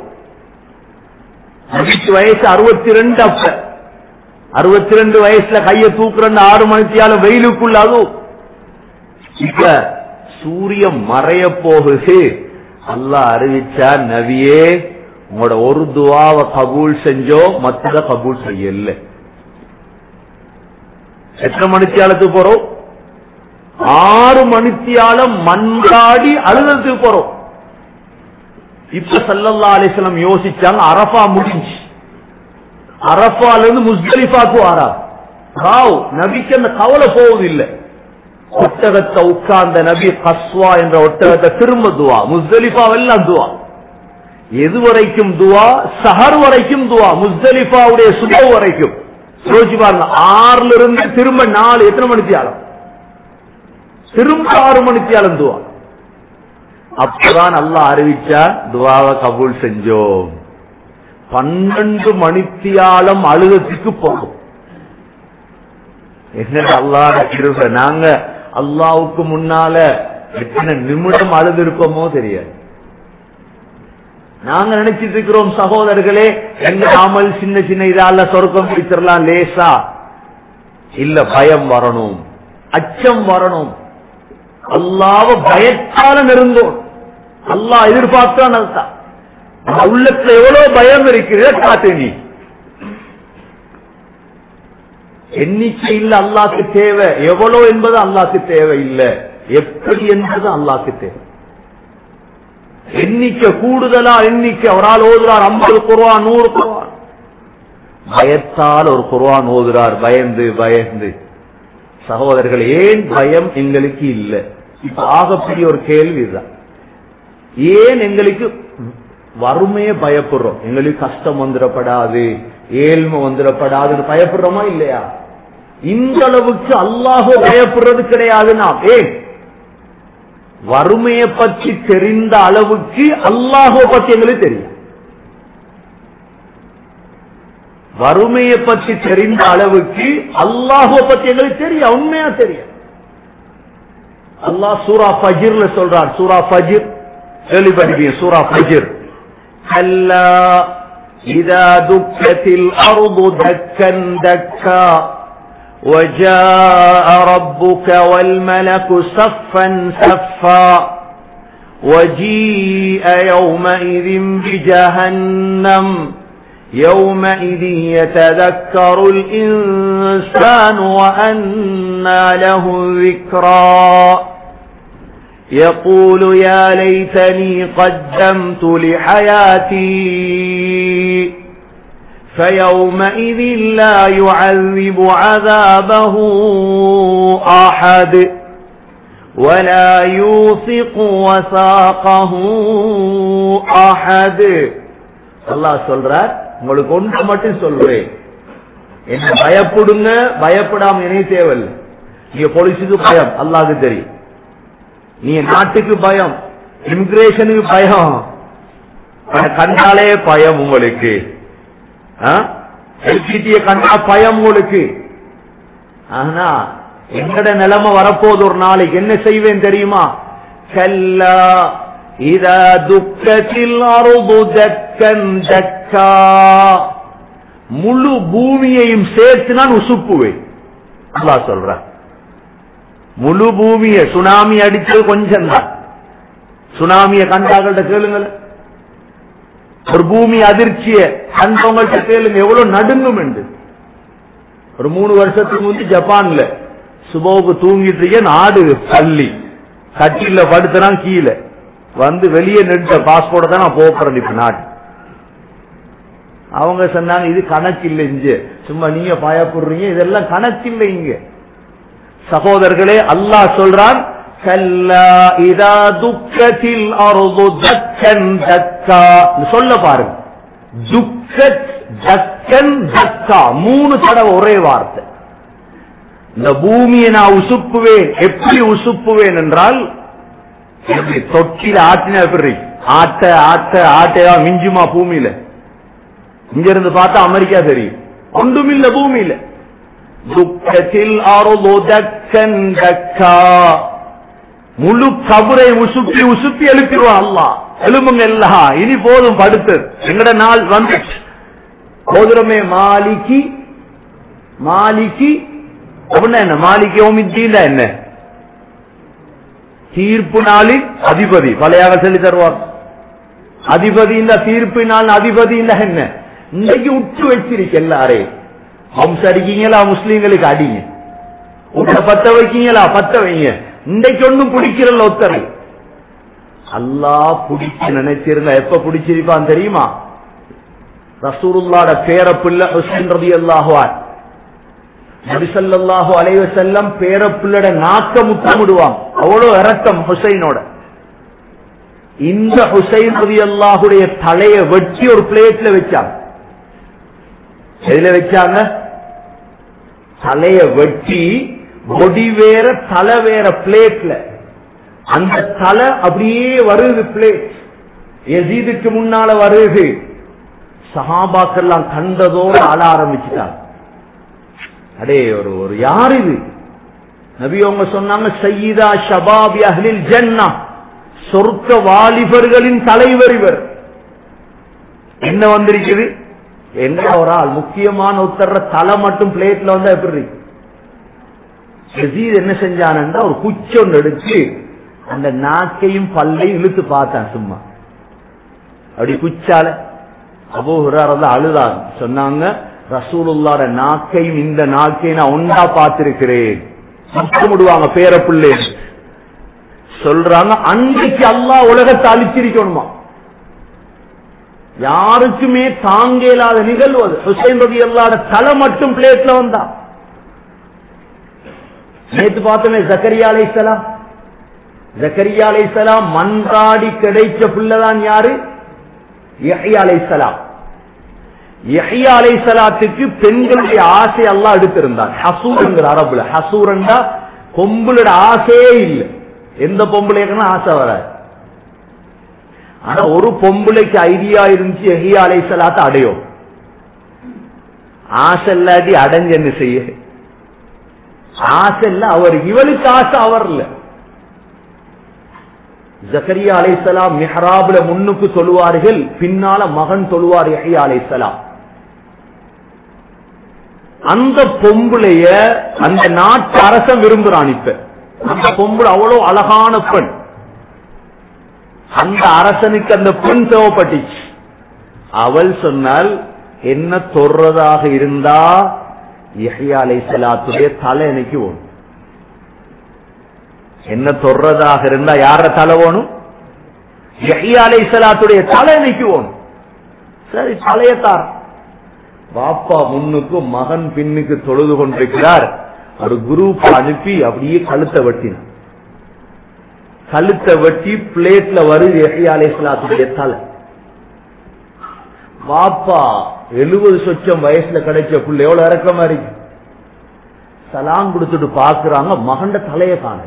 வயசு அறுபத்தி ரெண்டு. அப்ப அறுபத்தி ரெண்டு வயசுல கையை தூக்குறன்னு ஆறு மணித்தியாலம் வெயிலுக்குள்ள. அதுவும் இப்ப சூரியன் மறைய போகுது. அல்லாஹ் அறிவிச்சா, நபியே உங்களோட ஒரு துவாவை கபூல் செஞ்சோ, மற்றத கபூல் செய்யல. எத்தனை மணித்தியாலத்துக்கு போறோம்? ஆறு மணித்தியாலம் மன்றாடி அழுதத்துக்கு போறோம். இப்ப ஸல்லல்லாஹு அலைஹி வஸல்லம் யோசிச்சாங்க, அரஃபா முடிஞ்சு, அரஃபால இருந்து முஸ்தலிஃபாக்கு வாரா. ராவ் நபிக்கு அந்த கவலை போவதில்லை. ஒட்டகத்தை உட்கார்ந்த நபி கஸ்வா என்ற ஒட்டகத்தை திரும்ப துவா, முஸ்தலிஃபாவெல்லாம் துவா. எது வரைக்கும் துவா? சஹர் வரைக்கும் துவா, முஸ்தலிஃபாவுடைய சுபஹ் வரைக்கும். யோசிச்சு பாருங்க, ஆறுல இருந்து திரும்ப நாலு, எத்தனை மணித்தியாலம்? திரும்ப ஆறு மணித்தியாலம் துவா. அப்பதான் அல்லாஹ் அறிவிச்சா துவாவை கபூல் செஞ்சோம். பன்னெண்டு மணித்தியாலம் அழுகத்துக்கு போகும். என்ன அல்லாஹ் கிருபை. நாங்க அல்லாஹ்வுக்கு முன்னால எத்தனை நிமிடம் அழுது இருப்போமோ தெரியாது. நாங்க நினைச்சிட்டு இருக்கிறோம் சகோதரர்களே, எங்க நாமல் சின்ன சின்ன இதால சொர்க்கம் பிடிச்சிடலாம் லேசா. இல்ல, பயம் வரணும், அச்சம் வரணும். அல்லாஹ்வ பயத்தால நெருங்கோம். அல்லாஹ் எதிர்பார்த்தான். அதுதான் உள்ளத்துல எவ்வளவு பயம் இருக்கிறது காத்து. நீ எண்ணிக்கை இல்ல, அல்லாஹ்க்கு தேவை எவ்வளவு என்பது அல்லாஹ்க்கு தேவை இல்ல, எப்படி என்பது அல்லாஹ்க்கு தேவை. எண்ணிக்கை கூடுதலா, எண்ணிக்கை அவரால் ஓதுறார் ஐம்பது குர்ஆன் நூறு குர்ஆன், பயத்தால் ஒரு குர்ஆன் ஓதுறார் பயந்து பயந்து. சகோதரர்கள், ஏன் பயம் எங்களுக்கு இல்ல? இப்ப ஆகப்பெரிய ஒரு கேள்வி தான். ஏன் எங்களுக்கு வறுமையை பயப்படுறோம்? எங்களுக்கு கஷ்டம் வந்துடப்படாது, ஏழ்மை வந்துடப்படாதுன்னு பயப்படுறோமா இல்லையா? இந்த அளவுக்கு அல்லாஹ் பயப்படுறது கிடையாது. நாம் ஏன் வறுமையை பற்றி தெரிந்த அளவுக்கு அல்லாஹ் பற்றி எங்களுக்கு தெரியும். வறுமையை பற்றி தெரிந்த அளவுக்கு அல்லாஹ் பற்றி எங்களுக்கு தெரியும், உண்மையா தெரியும். அல்லாஹ் சூரா ஃபஜ்ர்ல சொல்றார். சூரா ஃபஜ்ர் கேள்விப்பட்டிருக்கீங்க? சூரா ஃபஜ்ர். கல்லா இதா துக்கத்தில் அர்து தக்கன் தக்கா وجاء ربك والملك صفا صفا وجيء يومئذ بجهنم يومئذ يتذكر الإنسان وأنى له الذكرى يقول يا ليتني قدمت لحياتي فيومئذ لا يعذب عذابه أحد ولا يوثق وثاقه أحد. அல்லாஹ் சொல்றார், உங்களுக்கு ஒன்று மட்டும் சொல்றேன், என்ன பயப்படுங்க, பயப்படாம எனக்கு தேவையில்லை. நீங்க போலீஸுக்கு பயம், அல்லாஹ்க்கு தெரியும். நீங்க நாட்டுக்கு பயம், இமிகிரேஷனுக்கு பயம், கண்டாலே பயம் உங்களுக்கு, எல்பிடியை கண்டா பயம் உங்களுக்கு. ஆனா எங்கட நிலைமை வரப்போது ஒரு நாளைக்கு என்ன செய்வேன் தெரியுமா? கல்லா இதா துக்கத்தில் அர்து தக்கன் தக்கா, முழு பூமியையும் சேர்த்து நான் உசுப்புவேன். அல்லாஹ் சொல்ற, முழு பூமியை சுனாமி அடிச்சது கொஞ்சம் தான். சுனாமியை கண்டாங்கள்ட்ட கேளுங்கள், ஒரு பூமி அதிர்ச்சிய கண்டவங்கள்ட்ட கேளுங்க எவ்வளவு நடுங்கும் என்று. ஒரு மூணு வருஷத்துக்கு முந்தி ஜப்பான்ல சுபோக்கு தூங்கிட்டு இருக்க நாடு பள்ளி கட்டில படுத்துறான், கீழே வந்து வெளியே நின்ற பாஸ்போர்ட் தான் நான் போறேன் இப்ப நாடு. அவங்க சொன்னாங்க இது கணக்கு இல்லை, இங்க சும்மா நீங்க பயப்படுறீங்க, இதெல்லாம் கணக்கு இல்லை இங்க. சகோதரர்களே, அல்லாஹ் சொல்றான், கல்லா இதா துக்கத்தில் அர்து தக்கன் தக்கா. சொல்ல பாருங்க, துக்கத் தக்கன் தக்கா, மூணு தடவை ஒரே வார்த்தை. இந்த பூமியை நான் உசுப்புவேன். எப்படி உசுப்புவேன் என்றால், தொட்டில ஆட்டின எப்படி ஆட்ட ஆட்ட ஆட்டையா மிஞ்சுமா பூமியில? இங்க இருந்து பார்த்தா அமெரிக்கா தெரியும், ஒன்றுமில்ல பூமியில. துக்கத்தில் அர்து தக்கன் தக்கா, முழு கபரை உசுப்பி உசுப்பி எழுப்பிடுவான் அல்லாஹ். எழுப்புங்க எல்லாம், இனி போதும் படுத்து, எங்கட நாள் வந்துச்சு. போதுரமே மாலிகி மாலிகி அப்படின்னா என்ன? மாலிகி ஓமித்தீன் என்ன? தீர்ப்பு நாளின் அதிபதி. பழையாக சொல்லி தருவார், அதிபதி இந்த தீர்ப்பு நாள் அதிபதி என்ன? இன்னைக்கு உற்று வச்சிருக்க எல்லாரையும். ஹம்ஸ் அடிக்கீங்களா? முஸ்லீம்களுக்கு அடிங்க. உங்களை பத்த வைக்கீங்களா? பத்த வைங்க. இன்றைக்கு ஒன்னும் பிடிக்கிறல்ல ஒத்தரை. அல்லாஹ் பிடிக்க நினைச்சிருந்தா எப்ப பிடிச்சிருப்பான் தெரியுமா? ரசூலுல்லாஹ்ட பேரப்பிள்ளை ஹுசைன் ரலியல்லாஹு அன்ஹு. நபி ஸல்லல்லாஹு அலைஹி வஸல்லம் பேரப்பிள்ளட நாக்க முத்தமிடுவாங்க. அவ்வளவு இரக்கம் ஹுசைனோட. இந்த ஹுசைன் ரலியல்லாஹுடைய தலையை வெட்டி ஒரு பிளேட்ல வச்சாங்க. எதுல வச்சாங்க? தலைய வெட்டி பொடி வேற தலை வேற பிளேட்ல. அந்த தலை அப்படியே வருது பிளேட். யசீதுக்கு முன்னால வருது. சஹாபாக்கெல்லாம் கண்டதோடு அழ ஆரம்பிச்சுட்டாங்க. அடே ஒரு ஒரு யார் இது? நபி அவங்க சொன்னாங்க, சய்யிதா ஷபாபி அஹ்லில் ஜன்னah, சொர்க்க வாலிபர்களின் தலைவர் இவர். என்ன வந்திருக்குது? என்ன ஒரு ஆள் முக்கியமான உத்தர தலை மட்டும் பிளேட்ல வந்து எப்படி யசீத் என்ன செஞ்சானா ஒரு குச்சி ஒன்று எடுத்து அந்த நாக்கையும் பல்லையும் இழுத்து பார்த்தான். சும்மா அப்படி குச்சால அபூ ஹுரைரா அழுதாங்க. சொன்னாங்க, ரசூலுல்லாஹ்ட நாக்கையும் இந்த நாக்கையும் நான் ஒன்றா பார்த்திருக்கிறேன். முத்தமிடுவாங்க பேரப்பிள்ளை. சொல்றாங்க, அன்றைக்கு அல்லாஹ் உலகத்தை அழிச்சிருக்கணுமா? யாருக்குமே தாங்க இயலாத நிகழ்வு அது. ஹுசைன் ரலியல்லாஹு தலை மட்டும் பிளேட்ல வந்தா. நேற்று பார்த்தோமே ஜக்கரியா அலைஹிஸ்ஸலாம். ஜக்கரியா அலைஹிஸ்ஸலாம் மன்றாடி கிடைச்ச பிள்ளைதான் யாரு? யஹ்யா அலைஹிஸ்ஸலாம். யஹ்யா அலைஹிஸ்ஸலாத்துக்கு பெண்களுடைய ஆசை அல்லாஹ் எடுத்திருந்தான். ஹசூர்ங்கிற அரபுல ஹசூரண்டா பொம்புளோட ஆசையே இல்லை. எந்த பொம்பளைக்குன்னா ஆசை வராது. ஆனா ஒரு பொம்பளைக்கு ஐடியா இருந்துச்சு, யஹ்யா அலைஹிஸ்ஸலாத்தை அடையும். ஆசை இல்லாட்டி அடைஞ்சு என்ன செய்ய? ஆசை இல்ல அவர், இவளுக்கு ஆசை அவர் இல்ல. ஜக்கரியா அலைஹிஸ்ஸலாம் மிஹ்ராப்ல முன்னுக்கு சொல்லுவார்கள், பின்னால மகன் சொல்லுவார் யஹ்யா அலைஹிஸ்ஸலாம். அந்த பொம்பளைய அந்த நாட்டு அரசன் விரும்புறான். இப்ப அந்த பொம்பளை அவ்வளவு அழகான பெண். அந்த அரசனுக்கு அந்த பெண் தேவைப்பட்டுச்சு. அவள் சொன்னால், என்ன தொடுறதாக இருந்தா யஹ்யா அலைஹிஸ்ஸலாத்துடைய தலை எனக்கு வேணும். என்ன தொடுறதாக இருந்தா யார தலை வேணும்? யஹ்யா அலைஹிஸ்ஸலாத்துடைய தலை எனக்கு வேணும். சரி, தலையத்தார். பாப்பா முன்னுக்கு மகன் பின்னுக்கு தொழுது கொண்டிருக்கிறார். ஒரு குரூப் அனுப்பி அப்படியே கழுத்தை வெட்டினார். கழுத்தை வெட்டி பிளேட்ல வருது யஹ்யா அலைஹிஸ்ஸலாத்துடைய தலை. பாப்பா எழுபது சொச்சம் வயசுல கிடைச்ச புள்ள எவ்வளவு இறக்கமா இருக்கு. சலாம் கொடுத்துட்டு பாக்குறாங்க, மகண்ட தலைய காணல.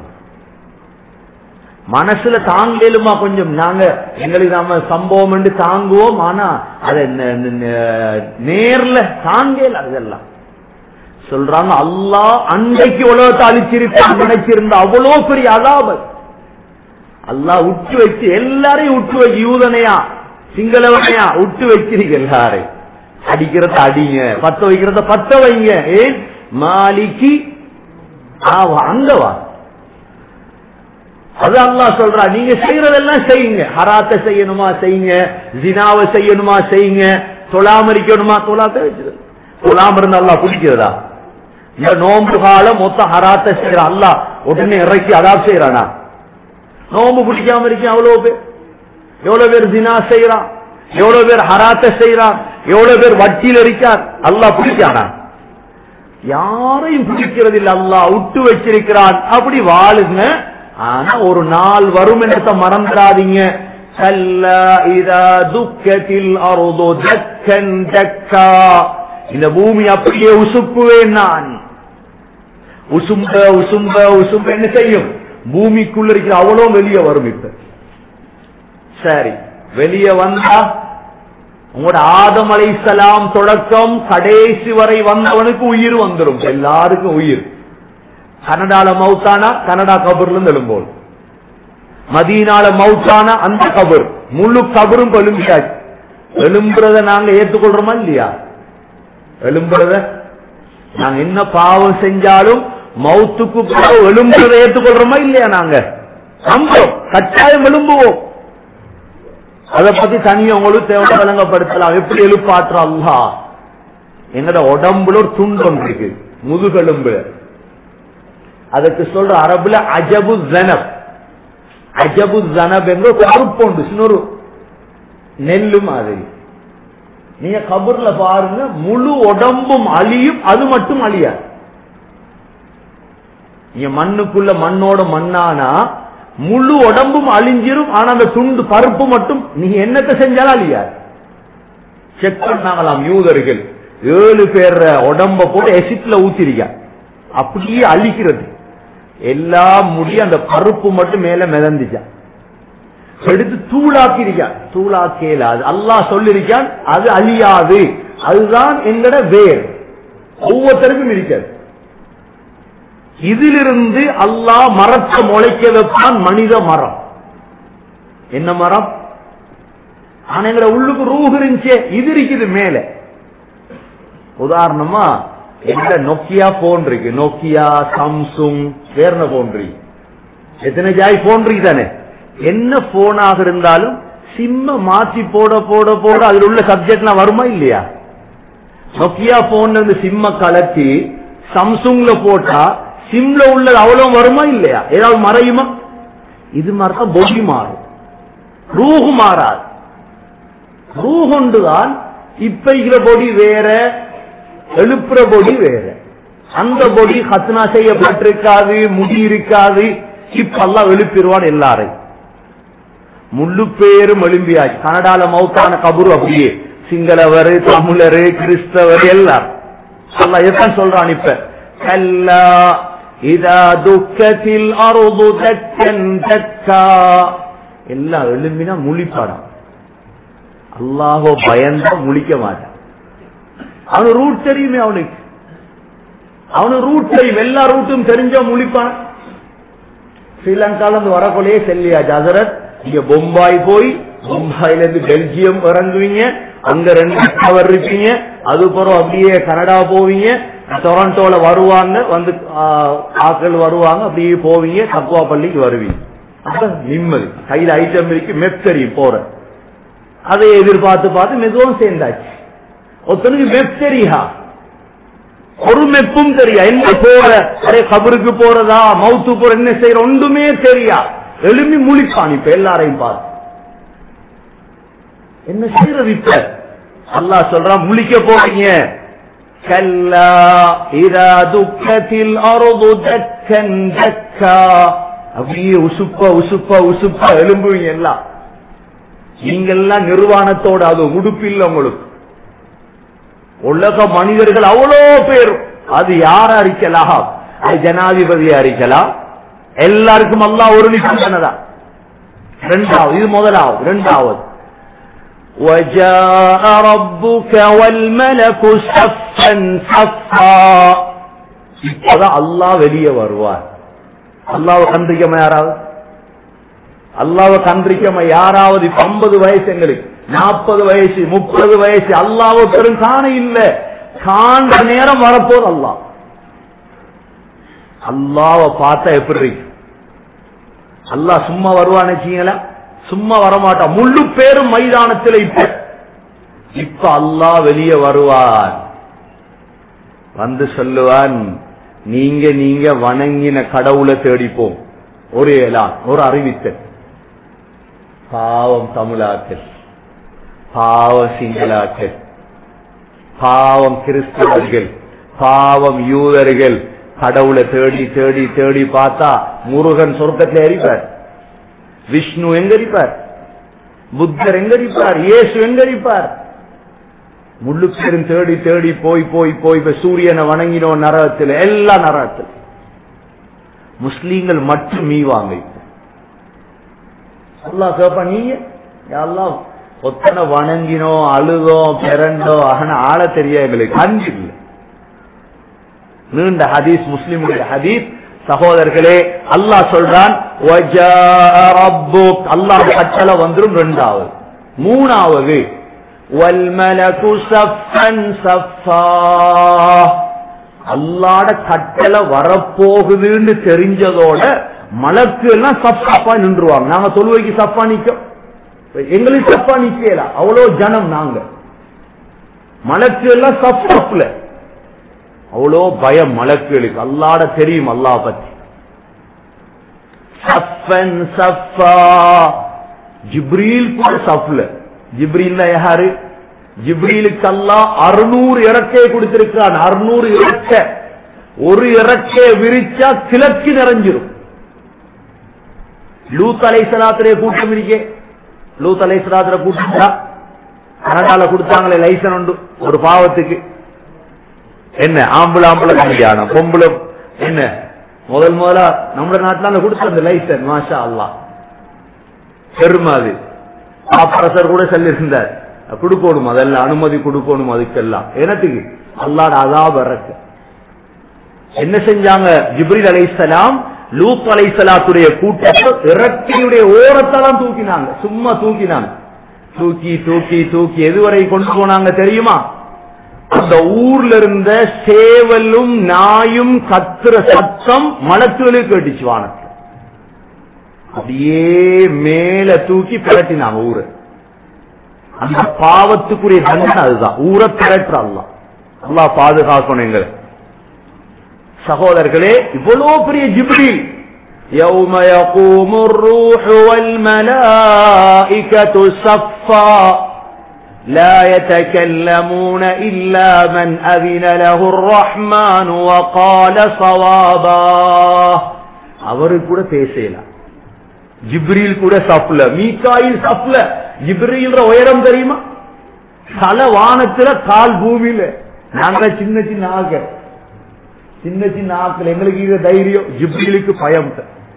மனசுல தாங்கலுமா கொஞ்சம், நாங்க எங்களுக்கு நாம சம்பவம் என்று தாங்குவோம். ஆனா அதை நேர்ல தாங்கல. அதெல்லாம் சொல்றாங்க, அல்லாஹ் அன்றைக்கு உலகத்தை அழிச்சிருப்பான் நினைச்சிருந்த அவ்வளவு பெரிய அதாப அல்லாஹ் உற்று வச்சு எல்லாரையும் உற்று வச்சு, யூதனையா சிங்களவனையா உற்று வச்சிருக்க. எல்லாரையும் அடிக்கிறத அடிங்க, பத்த வைக்கிறத பத்த வைங்க. ஏன் மாலிக்கு அங்கவா? அது அல்லாஹ் சொல்றா, நீங்க செய்யறதெல்லாம் செய்யுங்க. ஹராத்தை செய்யணுமா செய்யுங்க, ஜினாவை செய்யணுமா செய்யுங்க, தொழாம இருக்கணுமா தொழாத்த வச்சு. தொழாம இருந்தா அல்லாஹ் பிடிக்கிறதா? இந்த நோம்பு காலம் மொத்த ஹராத்தை செய்யற அல்லாஹ் உடனே இறக்கி அதாப் செய்யறானா? நோம்பு பிடிக்காம இருக்க அவ்வளவு பேர். எவ்வளவு பேர் ஜினா செய்யறான், எவ்வளவு பேர் ஹராத்தை செய்யறான், எவ்வளவு பேர் வட்டியில் இருக்கார். அல்லாஹ் பிடிக்கானா? யாரையும் பிடிக்கிறது இல்லை. அல்லாஹ் விட்டு வச்சிருக்கிறான். அப்படி வாழுங்க. ஆனா ஒரு நாள் வரும் என்னத்தை மறந்துடாதீங்க. இந்த பூமி அப்படியே உசுப்புவேன் நான். உசும்ப உசும்ப உசும்ப என்ன செய்யும்? பூமிக்குள்ள இருக்கிற அவ்வளோ வெளியே வரும். இப்ப சரி, வெளியே வந்தா உங்களோட ஆதம் அலைஹிஸ்ஸலாம் தொடக்கம் கடைசி வரை வந்தவனுக்கு உயிர் வந்துடும். எல்லாருக்கும் உயிர். கனடால மவுத்தானா கனடா கபர்ல இருந்து எழும்போல், மதீனால மவுத்தானா அந்த கபர், முழு கபரும் எழும்பியாச்சு. எழும்புறத நாங்க ஏத்துக்கொள்றோமா இல்லையா? எழும்புறத நாங்க என்ன பாவம் செஞ்சாலும் மவுத்துக்கு பிறகு எழும்புறத ஏத்துக்கொள்றோமா இல்லையா? நாங்க நம்புறோம், கட்டாயம் எழும்புவோம். அதை பத்தி தனியா உங்களுக்கு தேவை விளங்கப்படுத்தலாம். எப்படி எழுப்பாற்ற அல்லாஹ் எங்கட உடம்புல ஒரு துண்டு ஒன்று இருக்கு, முதுகெலும்பு. அதுக்கு சொல்ற அரபுல அஜபு ஜனப். அஜபு ஜனப் என்ற கருப்பொண்டு சின்னொரு நெல்லு மாதிரி. நீங்க கபூர்ல பாருங்க, முழு உடம்பும் அழியும், அது மட்டும் அழியாது. நீங்க மண்ணுக்குள்ள மண்ணோட மண்ணானா முழு உடம்பும் அழிஞ்சிரும், ஆனா அந்த துண்டு பருப்பு மட்டும் நீங்க என்னத்தை செஞ்சாலும் அழியாது. செக் பண்ணாங்களாம் யூதர்கள், ஏழு பேர் உடம்ப போட்டு எசிட்ல ஊத்திருக்க, அப்படியே அழிக்கிறது. எல்லாம் முடி அந்த பருப்பு மட்டும் மேல மிதந்துச்சா, எடுத்து தூளாக்கிருக்கா. தூளாக்கேல அது அல்லாஹ் சொல்லிருக்கான், அது அழியாது, அதுதான் எங்கட வேர், ஒவ்வொருத்தருக்கும் இருக்கிறது. இதிலிருந்து அல்லாஹ் மரத்தை முளைக்க வைப்பான், மனித மரம். என்ன மரம்? ஆனா எங்கட உள்ளுக்கு ரூஹ் இருந்துச்சே, இது இருக்குது மேல. உதாரணமா எந்த நோக்கியா போன் இருக்கு, நோக்கியா, சாம்சுங், வேற போன் இருக்கு, எத்தனை ஜாய் போன் இருக்கு தானே. என்ன போனாக இருந்தாலும் சிம்ம மாத்தி போட போட போட அதுல உள்ள சப்ஜெக்ட்லாம் வருமா இல்லையா? நோக்கியா போன்ல இருந்து சிம்ம கலட்டி சாம்சுங்ல போட்டா சிம்ல உள்ளது அவ்வளவு வருமா இல்லையா? ஏதாவது மறையுமா? இது மாதிரிதான் பொடி மாறும், ரூஹு மாறாது. ரூஹொண்டுதான் இப்ப இருக்கிற பொடி வேற, எழுப்புற பொடி வேற. அந்த பொடி ஹத்னா செய்யப்பட்டிருக்காது, முடி இருக்காது. இப்ப எல்லாம் எழுப்பிடுவான் எல்லாரையும். முழு பேரும் எழும்பியாச்சு. கனடால மௌத்தான கபூர் அப்படியே சிங்களவர், தமிழரு, கிறிஸ்தவர் எல்லாரும் அல்லாஹ் எதான் சொல்றான் இப்ப, கல்லா இதா துக்கத்தில் அருது தக்கன் தக்கா, எல்லாம் எழும்பினா முழிப்பாடான். அல்லாஹோ பயந்தா முழிக்க மாட்டான். அவனு ரூட் தெரியுமே, அவனுக்கு அவனு ரூட் தெரியும், எல்லா ரூட்டும் தெரிஞ்ச முழிப்பான். ஸ்ரீலங்கால இருந்து வரக்குள்ளேயே செல்லியாச்சு ஹசரத், நீங்க பொம்பாய் போய் பொம்பாயில இருந்து பெல்ஜியம் இறங்குவீங்க, அங்க ரெண்டு அவர் இருப்பீங்க, அதுக்கப்புறம் அப்படியே கனடா போவீங்க, டொரண்டோல வருவாங்க, வந்து ஆக்கள் வருவாங்க, அப்படியே போவீங்க, தக்குவா பள்ளிக்கு வருவீங்க. அப்ப நிம்மதி, கையில ஐட்டம் இருக்கு, மெப் தெரியும் போற, அதை எதிர்பார்த்து பார்த்து மெதுவும் சேர்ந்தாச்சு. ஒருத்தனுக்கு மெப் தெரியா, ஒரு மெப்பும் தெரியா, எங்க போற, அரே கபருக்கு போறதா, மவுத்து போற, என்ன செய்யற ஒன்றுமே தெரியா, எழுப்பி முழிப்பான். இப்ப எல்லாரையும் பார்த்து என்ன செய்யறது? இப்ப அல்லாஹ் சொல்றான், முழிக்க போறீங்க. கல்லா இதா துக்கத்தில் அருது தக்கன் தக்கா, அப்படியே உசுப்ப உசுப்ப உசுப்ப எழும்புவீங்க எல்லாம். நீங்கெல்லாம் நிர்வாணத்தோட, அது உடுப்பில்லை உங்களுக்கு. உலக மனிதர்கள் அவ்வளோ பேர், அது யாரா இருக்கலாம், அது ஜனாதிபதியா இருக்கலாம், எல்லாருக்கும் அல்லாஹ் ஒரு நிமிஷம் தான். இரண்டாவது, இது முதலாவது. இரண்டாவது, وَجَاءَ رَبُّكَ وَالْمَلَكُ صَفًّا صَفًّا, இப்பதான் அல்லாஹ் வெளியே வருவார். அல்லாஹ்வை கண்டிக்காம யாராவது, அல்லாஹ்வை கண்டிக்காம யாராவது இப்ப ஐம்பது வயசு, எங்களுக்கு நாற்பது வயசு, முப்பது வயசு, அல்லாஹ்வை பெரும் காண இல்ல, காண்ற நேரம் வரப்போது அல்லாஹ். அல்லாஹ்வை பார்த்தா எப்படி இருக்கு? அல்லாஹ் சும்மா வருவான்னு சும்மா வரமாட்டான். முழு பேரும் மைதானத்தில். இப்ப இப்ப அல்லாஹ் வெளியே வருவான், வந்து சொல்லுவான், நீங்க நீங்க வணங்கின கடவுளை தேடிப்போம். ஒரு ஏலான், ஒரு அறிவித்தல். பாவம் தமிழாக்கள், பாவம் சிங்களாக்கள், பாவம் கிறிஸ்தவர்கள், பாவம் யூதர்கள் கடவுளை தேடி தேடி தேடி பார்த்தா முருகன் சொர்க்கத்தில் எரிப்பார், விஷ்ணு எங்க இருப்பார், புத்தர் எங்க இருப்பார், இயேசு எங்க இருப்பார்? முழு பேரும் தேடி தேடி போய் போய் போய் சூரியனை வணங்கினோம் நரகத்தில், எல்லா நரகத்தில். முஸ்லீம்கள் மட்டும் மீவாங்க. அல்லாஹ் கேப்பா, நீங்க எல்லாம் ஒத்தனை வணங்கினோம், அழுதோம், பிறண்டோ, ஆனா ஆள தெரியா எங்களுக்கு, அஞ்சு இல்லை. நீண்ட ஹதீஸ், முஸ்லிமுடைய ஹதீஸ். சகோதரர்களே, அல்லாஹ் சொல்றான், அல்லாஹ் கட்டளை வந்துடும். இரண்டாவது. மூணாவது, அல்லாஹ்ட கட்டளை வரப்போகுதுன்னு தெரிஞ்சதோட மலக்கு எல்லாம் சப்பா நின்றுவாங்க. நாங்க தொழுவைக்கு சப்பா நிக்க, எங்களுக்கு சப்பா நிக்கல, அவ்வளவு ஜனம் நாங்க. மலக்கு எல்லாம் சப்ல, அவ்வளோ பயம் மலக்குகளுக்கு. அல்லாஹ்ட தெரியும் அல்லாஹ் பத்தி. சஃபன் சஃபா, ஜிப்ரீல் கூட சஃப்ல. ஜிப்ரீல் யாரு? ஜிப்ரீலுக்கு அல்லாஹ் அறுநூறு இறக்கையை கொடுத்திருக்கிறான். அறுநூறு இறக்க ஒரு இறக்கையை விரிச்சா கிழக்கு நிறைஞ்சிரும். லூத் அலைஹிஸ்ஸலாத்துடைய கூட்டம் இருக்கே, லூத் அலைஹிஸ்ஸலாத்துடைய கூட்டம் கனடால கொடுத்தாங்களே லைசன் உண்டு ஒரு பாவத்துக்கு. என்ன ஆம்பளை ஆம்பளை கல்யாணம், பொம்பளை என்ன முதல் முதலா நம்ம நாட்டில கொடுத்த அந்த லைசன் மாஷா அல்லாஹ் பெருமை. அது ஆபரசர் கூட சொல்லியிருந்தார் கொடுக்கணும், அதெல்லாம் அனுமதி கொடுக்கணும். அதுக்கெல்லாம் என்னத்துக்கு அல்லாஹ் அஸாப் இறக்க என்ன செஞ்சாங்க? ஜிப்ரீல் அலைஹிஸ்ஸலாம் லூத் அலைஹிஸ்ஸலாத்துடைய கூட்டத்தை இறக்கையுடைய ஓரத்தெல்லாம் தூக்கினாங்க. சும்மா தூக்கினாங்க, தூக்கி தூக்கி தூக்கி எதுவரை கொண்டு போனாங்க தெரியுமா? அந்த ஊர்ல இருந்த சேவலும் நாயும் கத்துற சத்தம் மலக்குகளுக்கு கேட்டுச்சு வானத்துல. அப்படியே மேல தூக்கி பிரட்டினாங்க ஊரை. அந்த பாவத்துக்குரிய தண்டனை அதுதான், ஊரை பிரட்டுற அல்லாஹ். அல்லாஹ் பாதுகாக்கணும் எங்களை. சகோதரர்களே, இவ்வளவு பெரிய ஜிப்ரீல் يوم يقوم الروح والملائكة صفا لا يتكلمون إلا من أذن له الرحمن وقال صوابا. அவரு கூட பேசலாம், ஜிப்ரீல் கூட சப்ல, மீகாயில் சப்ல. ஜிப்ரீல் உயரம் தெரியுமா? தல வானத்துல கால் பூமியில. நாங்க சின்ன சின்ன ஆக்கள், சின்ன சின்ன ஆக்கள், எங்களுக்கு இது தைரியம், ஜிப்ரீலுக்கு பயம்.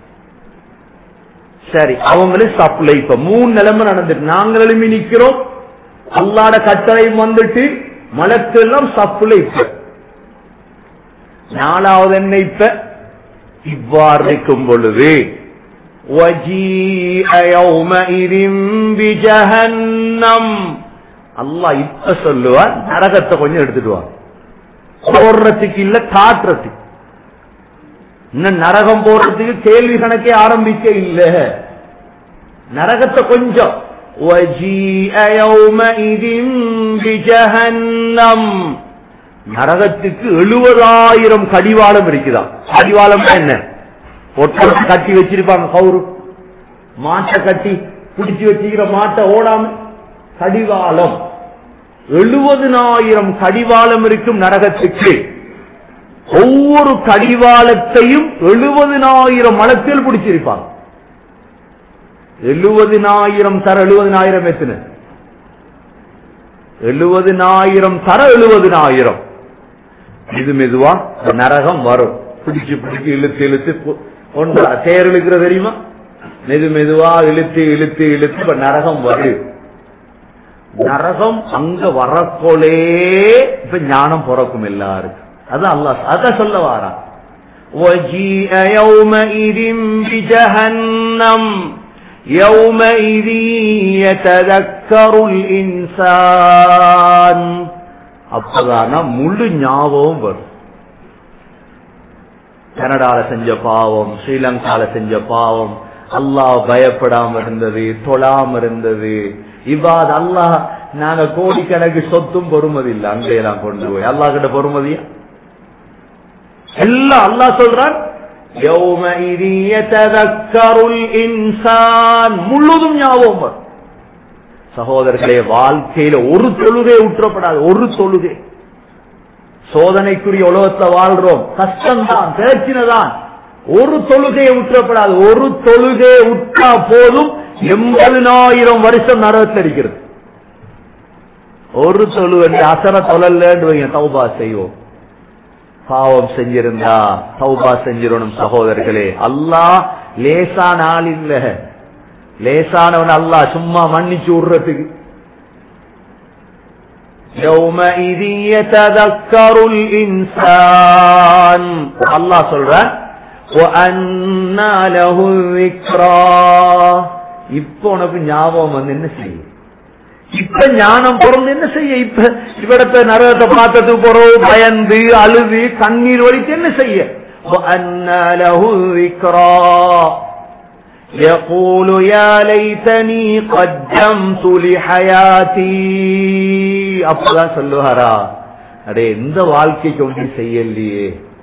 சரி, அவங்களும் சப்ளை. இப்ப மூணு நிலைமை நடந்துட்டு நாங்கள் எழுப்பி நிக்கிறோம், அல்லாஹ்ட கட்டளையும் வந்துட்டு மலக்கெல்லாம் சப்ளை. இப்ப நாலாவது என்ன? இப்ப இவ்வாறு இருக்கும் பொழுது அல்லாஹ் இப்ப சொல்லுவார், நரகத்தை கொஞ்சம் எடுத்துட்டு வா. போடுறதுக்கு இல்ல, காட்டுறதுக்கு. இன்னும் நரகம் போடுறதுக்கு கேள்வி கணக்கே ஆரம்பிக்க இல்ல. நரகத்தை கொஞ்சம் நரகத்துக்கு எழுபதாயிரம் கடிவாளம் இருக்குதான். கடிவாளம் என்ன? ஒட்டத்தை கட்டி வச்சிருப்பாங்க, கவுரு மாட்டை கட்டி பிடிச்சு வச்சுக்கிற மாட்டை ஓடாம கடிவாளம். எழுபதினாயிரம் கடிவாளம் இருக்கும் நரகத்துக்கு. ஒவ்வொரு கடிவாளத்தையும் எழுபதினாயிரம் மலத்தில் பிடிச்சிருப்பாங்க. எழுபதினாயிரம் தர எழுபதினாயிரம் எத்தனை? எழுபதினாயிரம் தர எழுபதினாயிரம். இது மெதுவா நரகம் வரும், பிடிச்சு பிடிச்சு இழுத்து இழுத்து ஒன்றா தேர் இழுக்கிற தெரியுமா? மெது மெதுவா இழுத்து இழுத்து இழுத்து இப்ப நரகம் வருது. நரகம் அங்க வரக்கோலே இப்ப ஞானம் பிறக்கும் எல்லாருக்கும். அதான் அல்லாஹ் அத சொல்ல வாரா. وَجِيءَ يَوْمَئِذٍ بِجَهَنَّمَ يَوْمَئِذٍ يَتَذَكَّرُ الْإِنسَانُ. அப்பதான முழு ஞாபகம் வரும். கனடால செஞ்ச பாவம், ஸ்ரீலங்கால செஞ்ச பாவம், அல்லாஹ் பயப்படாம இருந்தது, தொழாம இருந்தது, இவ்வாறு அல்லாஹ் நாங்க கோடிக்கணக்கு சொத்தும் பொறுமதி இல்லை, அங்கெல்லாம் கொண்டு போய் அல்லாஹ் கிட்ட பொறுமதியா எல்லாம் அல்லாஹ் சொல்றான். முழுதும் ஞாபகம் வரும். சகோதரர்களே, வாழ்க்கையில ஒரு தொழுகை உற்றப்படாது. ஒரு தொழுகை சோதனைக்குரிய உலகத்துல வாழ்றோம், கஷ்டம்தான், பிரச்சனைதான். ஒரு தொழுகையை உற்றப்படாது. ஒரு தொழுகையை உற்றா போதும் எண்பதினாயிரம் வருஷம் நரகத்தில் இருக்கிறது. ஒரு தொழுகை அசர தொழல்ல தௌபா செய்வோம். பாவம் செஞ்சிருந்தா தௌபா செஞ்சிடணும் சகோதரர்களே. அல்லாஹ் லேசான ஆள் இல்ல, லேசானவன் அல்லாஹ் சும்மா மன்னிச்சு விடுறதுக்கு. அல்லாஹ் சொல்றான், இப்ப உனக்கு ஞாபகம் வந்து என்ன செய்யும்? இப்ப ஞானம் பிறந்து என்ன செய்ய? இப்ப இவடத்தை நரகத்தை பார்த்தது போறோம், பயந்து அழுது கண்ணீர் வடித்து என்ன செய்ய? يقول يا ليتني قدمت لحياتي. அப்பதான் சொல்லுவாரா, அடே இந்த வாழ்க்கைக்கு ஒன்று செய்யலையே.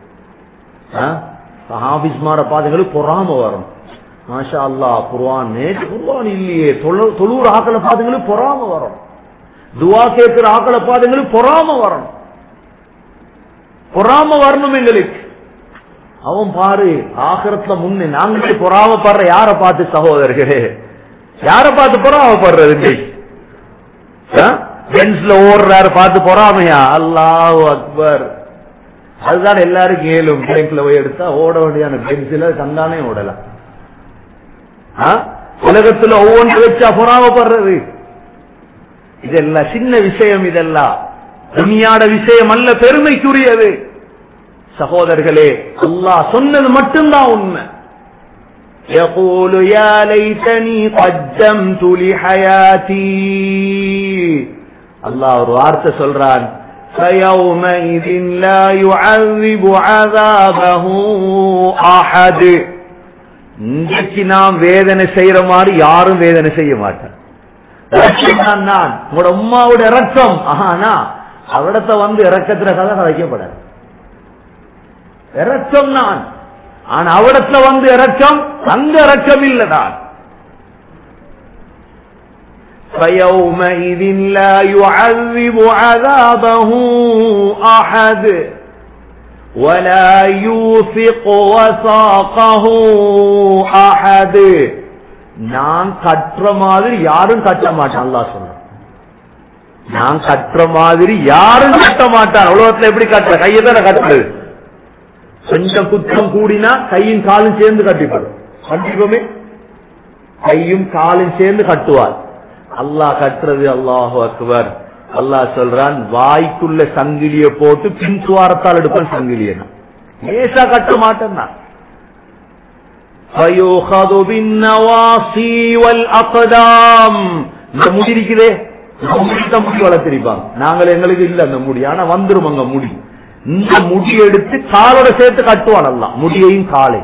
சஹாபிஸ்மார பாதைகளுக்கு பொறாம வரும். மாஷா அல்லாஹ் குர்ஆன் நேற்று குர்ஆன் இல்லையே, தொழூர் ஆக்களை பாதைகளுக்கு பொறாம வரும். துவா கேட்கிற ஆக்களை பார்த்து எங்களுக்கு பொறாம வரணும், பொறாம வரணும் எங்களுக்கு. அவன் பாரு ஆகிரத்துல முன்னே நாங்களே பொறாமப்படுற யார பார்த்து சகோதரர்களே, யார பார்த்து பொறாமப்படுறது? பென்ஸ்ல ஓடுறாரு பார்த்து பொறாமையா? அல்லாஹ் அக்பர். அதுதான் எல்லாருக்கும் ஏழும். பேங்க்ல போய் எடுத்தா ஓட வேண்டியான பென்சில தந்தானே ஓடலாம். உலகத்துல ஒவ்வொன்று வச்சா பொறாமப்படுறது. இதெல்லாம் சின்ன விஷயம், இதெல்லாம் துனியாட விஷயம் அல்ல, பெருமைக்குரியது. சகோதரர்களே, அல்லாஹ் சொன்னது மட்டும்தான் உண்மை. يقول يا ليتني قدمت لحياتي. அல்லாஹ் ஒரு வார்த்தை சொல்றான், فيومئذ لا يعذب عذابه أحد. இன்றைக்கு நாம் வேதனை செய்யற மாதிரி யாரும் வேதனை செய்ய மாட்டார். நான் உங்களோட உம்மாவோட இரக்கம், ஆனா அவடத்தை வந்து இரக்கத்துல கதை கதைக்கப்படாது. இரக்கம் நான், ஆனா அவடத்துல வந்து இரக்கம், அங்க இரக்கம் இல்லதான். فَيَوْمَئِذٍ لَا يُعَذِّبُ عَذَابَهُ أَحَدٌ وَلَا يُوثِقُ وَثَاقَهُ أَحَدٌ. நான் கற்ற மாதிரி யாரும் கட்ட மாட்டான். அல்லாஹ் சொல்றான், நான் கற்ற மாதிரி யாரும் கட்ட மாட்டான். உலகத்துல எப்படி கட்டுற? கையை தானே கட்டுறது. கொஞ்சம் குற்றம் கூடினா கையும் காலும் சேர்ந்து கட்டிப்படும். கண்டிப்பமே கையும் காலும் சேர்ந்து கட்டுவார். அல்லாஹ் கட்டுறது அல்லாஹு அக்பர். அல்லாஹ் சொல்றான், வாய்க்குள்ள சங்கிலிய போட்டு பின் சுவாரத்தால் எடுப்பேன் சங்கிலிய, லேசா கட்ட மாட்டேன். இந்த முடி இருக்குதே, முடி வளர்த்திருப்பாங்க. நாங்கள் எங்களுக்கு இல்ல அந்த முடி, ஆனா வந்துரும் அங்க முடி. இந்த முடி எடுத்து காலோட சேர்த்து கட்டுவான் அல்லாஹ், முடியையும் காலை.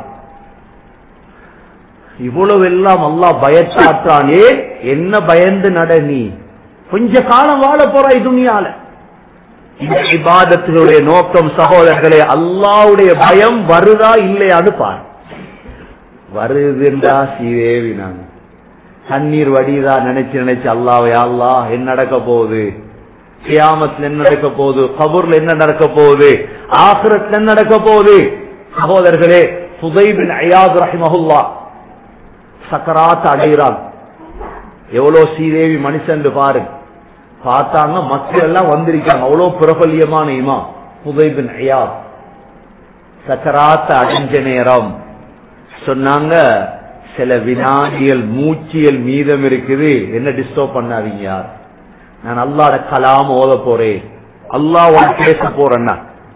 இவ்வளவு எல்லாம் அல்லாஹ் பயத்தாற்றானே, என்ன பயந்து நட நீ? கொஞ்ச காலம் வாழ போறாய் துனியால. இந்த இபாதத்தினுடைய நோக்கம் சகோதரர்களே, அல்லாஹ்வுடைய பயம் வருதா இல்லையான்னு பாரு. வருதுண்டா சீதேவி, நான் கண்ணீர் வடிதா நினைச்சு நினைச்சு அல்லாஹ் யா அல்லாஹ் என்ன நடக்க போகுது, கியாமத்துல என்ன நடக்க போகுது, கபூர்ல என்ன நடக்க போகுது, ஆகிரத்துல என்ன நடக்க போகுது. சகோதரர்களே, ஃபுதைல் பின் இயாத் ரஹிமஹுல்லாஹ் சக்கராத் அடைகிறான். எவ்வளவு சீதேவி மனுஷன் பாருங்க. பார்த்தாங்க மக்கள் எல்லாம் வந்திருக்காங்க. அவ்வளவு பிரபல்யமான இமாம் ஃபுதைல் பின் இயாத். சக்கராத் அடைஞ்ச நேரம் சொன்னாங்க, சில வினாடிகள் மூச்சியல் மீதம் இருக்குது, என்ன டிஸ்டர்ப் பண்ணாதீங்க யார், நான் அல்லாஹ்வோட கலாம் ஓத போறேன், அல்லாஹ்வோட பேச போறேன்னா.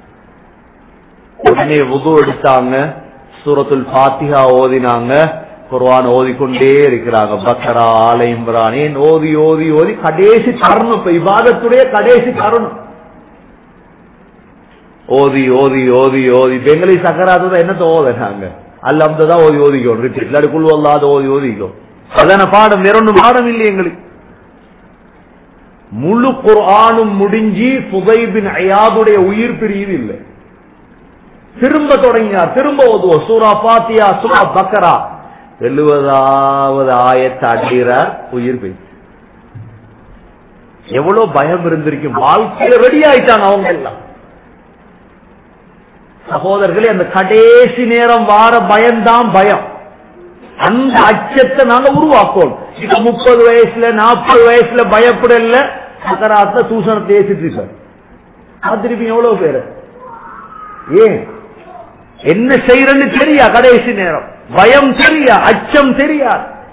உடனே வுது எடுத்தாங்க, சூரத்துல் ஃபாத்திஹா ஓதினாங்க, குர்ஆன் ஓதிக்கொண்டே இருக்கிறாங்க. பக்ரா, ஆல இம்ரான், ஏன் ஓதி ஓதி ஓதி கடைசி தருணம், இப்ப இபாதத்துடைய கடைசி தருணம். ஓதி ஓதி ஓதி ஓதி பெங்களி சக்கராத்து என்னத்த ஓதுனாங்க, அல்லாஹ்தான் ஓதி ஓதிக்கோ, ரிப்பீட் இல்லாட்டி குல் அல்லாஹ் ஓதி ஓதிக்கோ. அதான பாடம், வேற ஒன்றும் பாடம் இல்லை எங்களுக்கு. முழு குர்ஆனும் முடிஞ்சி ஃபுதைல் பின் இயாதுடைய உயிர் பிரிவு இல்லை. திரும்ப தொடங்கினார், திரும்ப ஓதுவோம். சூரா ஃபாத்திஹா, சூரா பக்ரா, எழுபதாவது ஆயத்தை அடைகிறார், உயிர் போய். எவ்வளவு பயம் இருந்திருக்கும், வாழ்க்கையில ரெடி ஆயிட்டாங்க அவங்க எல்லாம். சகோதரர்களே, அந்த கடைசி நேரம் வார பயம்தான் பயம். அந்த அச்சத்தை நாங்க உருவாக்கோம். இப்ப முப்பது வயசுல நாற்பது வயசுல பயப்படல, சக்கராத்த தூசணத்தை ஏசிட்டு இருப்பார். பார்த்திருப்பீங்க எவ்வளவு பேரு. ஏன் என்ன செய்யறன்னு தெரியா, கடைசி நேரம் பயம் தெரியா, அச்சம் தெரியா,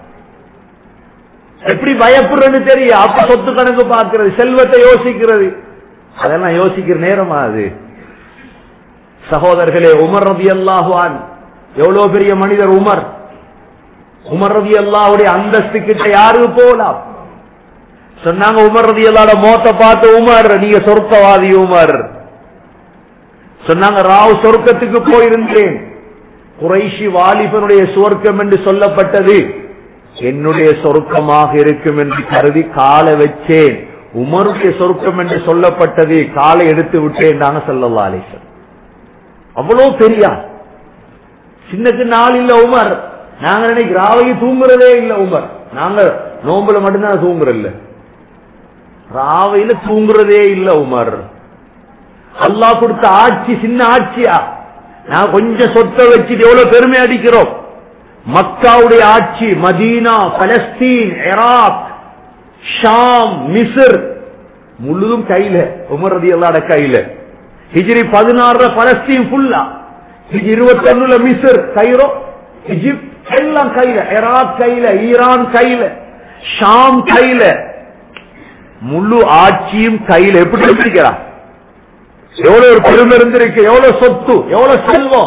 எப்படி பயப்படுறன்னு தெரியா. அப்ப சொத்து கணக்கு பார்க்கிறது, செல்வத்தை யோசிக்கிறது, அதெல்லாம் யோசிக்கிற நேரமா அது. சகோதரர்களே, உமர் ரலியல்லாஹு அன்ஹு எவ்வளவு பெரிய மனிதர் உமர். உமர் ரலியல்லாஹுடைய அந்தஸ்து கிட்ட யாருக்கு போலாம். சொன்னாங்க, உமர் ரலியல்லாஹு மோத்த பார்த்து, உமர் நீங்க சொர்க்கவாதி உமர். சொன்னாங்க, ராவ் சொர்க்கத்துக்கு போயிருந்தேன், குறைஷி வாலிபனுடைய சொர்க்கம் என்று சொல்லப்பட்டது என்னுடைய சொர்க்கமாக இருக்கும் என்று கருதி காலை வச்சேன். உமருடைய சொர்க்கம் என்று சொல்லப்பட்டது காலை எடுத்து விட்டேன். நாங்க ஸல்லல்லாஹு அலைஹி வஸல்லம் அவ்வளவு பெரியார். சின்ன சின்ன ஆள் இல்ல உமர். நாங்க நினைக்கிற ராவையும் தூங்குறதே இல்ல உமர். நாங்க நோம்புல மட்டும்தான் தூங்குற இல்ல. ராவையில தூங்குறதே இல்ல உமர். அல்லாஹ் கொடுத்த ஆட்சி சின்ன ஆட்சியா? நான் கொஞ்சம் சொத்தை வச்சுட்டு எவ்வளவு பெருமை அடிக்கிறோம். மக்காவுடைய ஆட்சி Medina, Palestine, Iraq, Sham, Misr முழுதும் கையில உமர் ரலியல்லாஹு அன்ஹு கையில. ஹிஜ்ரி பதினாறுல பலஸ்தீன் ஃபுல்லா, ஹிஜ்ரி இருபத்தி ஒண்ணுல மிஸ்ர், கைரோ, எகிப்து எல்லாம் கையில, ஈராக் கையில, ஈரான் கையில, ஷாம் கையில, முழு ஆட்சியும் கையில. எப்படி இருக்கிறார்? எவ்வளவு ஒரு பெருமை இருந்திருக்கு, எவ்வளவு சொத்து, எவ்வளவு செல்வம்.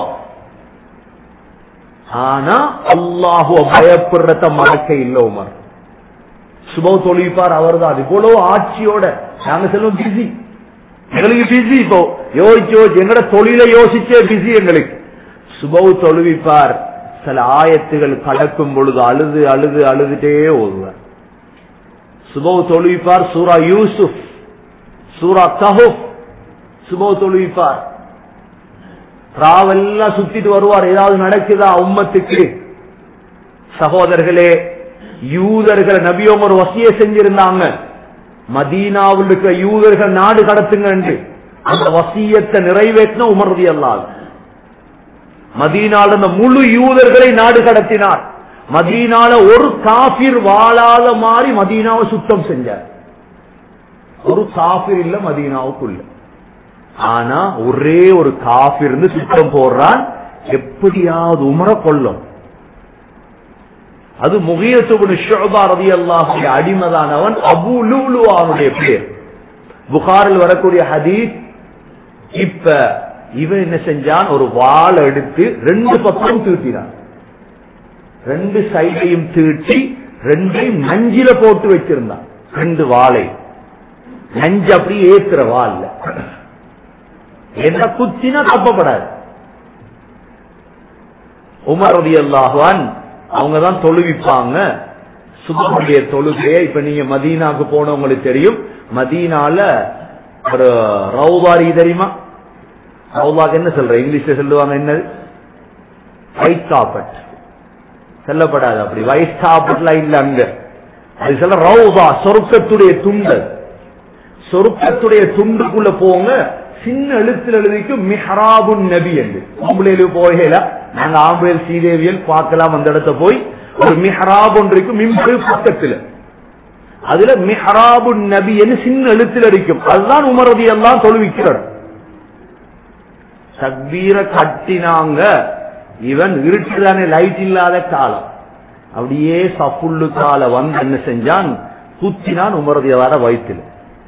ஆனா அல்லாஹுவ பயப்படுறத மறக்க இல்ல உமர். சுபவ் தொழுவிப்பார் அவர் தான். இவ்வளவு ஆட்சியோட நாங்க செல்வம் பிஸி, எங்களுக்கு பிஸி. இப்போ யோசிச்சோ எங்கட தொழில யோசிச்சே பிஸி எங்களுக்கு. சுபவ் தொழுவிப்பார், சில ஆயத்துகள் கடக்கும் பொழுது அழுது அழுது அழுதுட்டே ஓதுவார். சுபவ் தொழுவிப்பார், சூரா யூசுப், சூரா கஹஃப் சுபவ் தொழுவிப்பார். ராவெல்லாம் சுத்திட்டு வருவார், ஏதாவது நடக்குதா உம்மத்துக்கு. சகோதரர்களே, யூதர்கள் நபியோம் ஒரு வசிய செஞ்சிருந்தாங்க, மதீனாவில் இருக்கிற யூதர்கள் நாடு கடத்துங்க என்று. அந்த வசியத்தை நிறைவேற்றின உமர் ரலியல்லாஹு அன்ஹு. மதீனால இருந்த முழு யூதர்களை நாடு கடத்தினார். மதீனால ஒரு காபிர் வாழாத மாதிரி மதீனாவை சுத்தம் செஞ்சார். ஒரு காபிர் இல்ல மதீனாவுக்குள்ள. ஆனா ஒரே ஒரு காபிர் இருந்து சுத்தம் போடுறான், எப்படியாவது உமர கொல்லும். அது முகியத் இப்னு ஷுஅபா ரலியல்லாஹு அன்ஹு அடிமதானவன், அபூ லுலுவாவுடைய பேர். புகாரில் வரக்கூடிய ஹதீஸ். இப்ப இவன் என்ன செஞ்சான், ஒரு வாளை எடுத்து ரெண்டு பக்கம் தீட்டினான். ரெண்டு சைடையும் தீட்டி ரெண்டையும் நஞ்சில போட்டு வச்சிருந்தான். ரெண்டு வாளை நஞ்சு அப்படி ஏத்துற வாள் என்ன குத்தினா தப்பப்படாது. உமர் ரலியல்லாஹு அன்ஹு அவங்கதான் தொழுவிப்பாங்க சுபஹுடைய தொழுகையை. இப்ப நீங்க மதீனாக்கு போனவங்களுக்கு தெரியும், மதீனால ஒரு ரவுதாரி தெரியுமா? ரவுதாக்கு என்ன சொல்ற இங்கிலீஷ்ல சொல்லுவாங்க, என்னது? White carpet. செல்லப்படாது அப்படி ஒயிட் கார்பெட்லாம் இல்ல அங்க. அது சொல்ல ரவுதா, சொர்க்கத்துடைய துண்டு. சொர்க்கத்துடைய துண்டுக்குள்ள போங்க, சின்ன எழுத்துல எழுதிக்கும் மிஹ்ராபுன் நபி என்று. ஆம்பளையில போகல, நாங்க ஆம்பளையில் சீதேவியல் பார்க்கலாம். அந்த இடத்த போய் ஒரு மிஹ்ராப் ஒன்று இருக்கும் மிம்பர் பக்கத்துல, அதுல மிஹ்ராபுன் நபி என்று சின்ன எழுத்துல இருக்கும். அதுதான் உமர் ரலியல்லாஹு தொழுவிக்கிறார். தக்பீர கட்டினாங்க. இவன் இருட்டுதானே, லைட் இல்லாத காலம், அப்படியே சஃபுல்லு கால வந்து என்ன செஞ்சான், குத்தினான் உமர் ரலியல்லாஹு வயித்துல.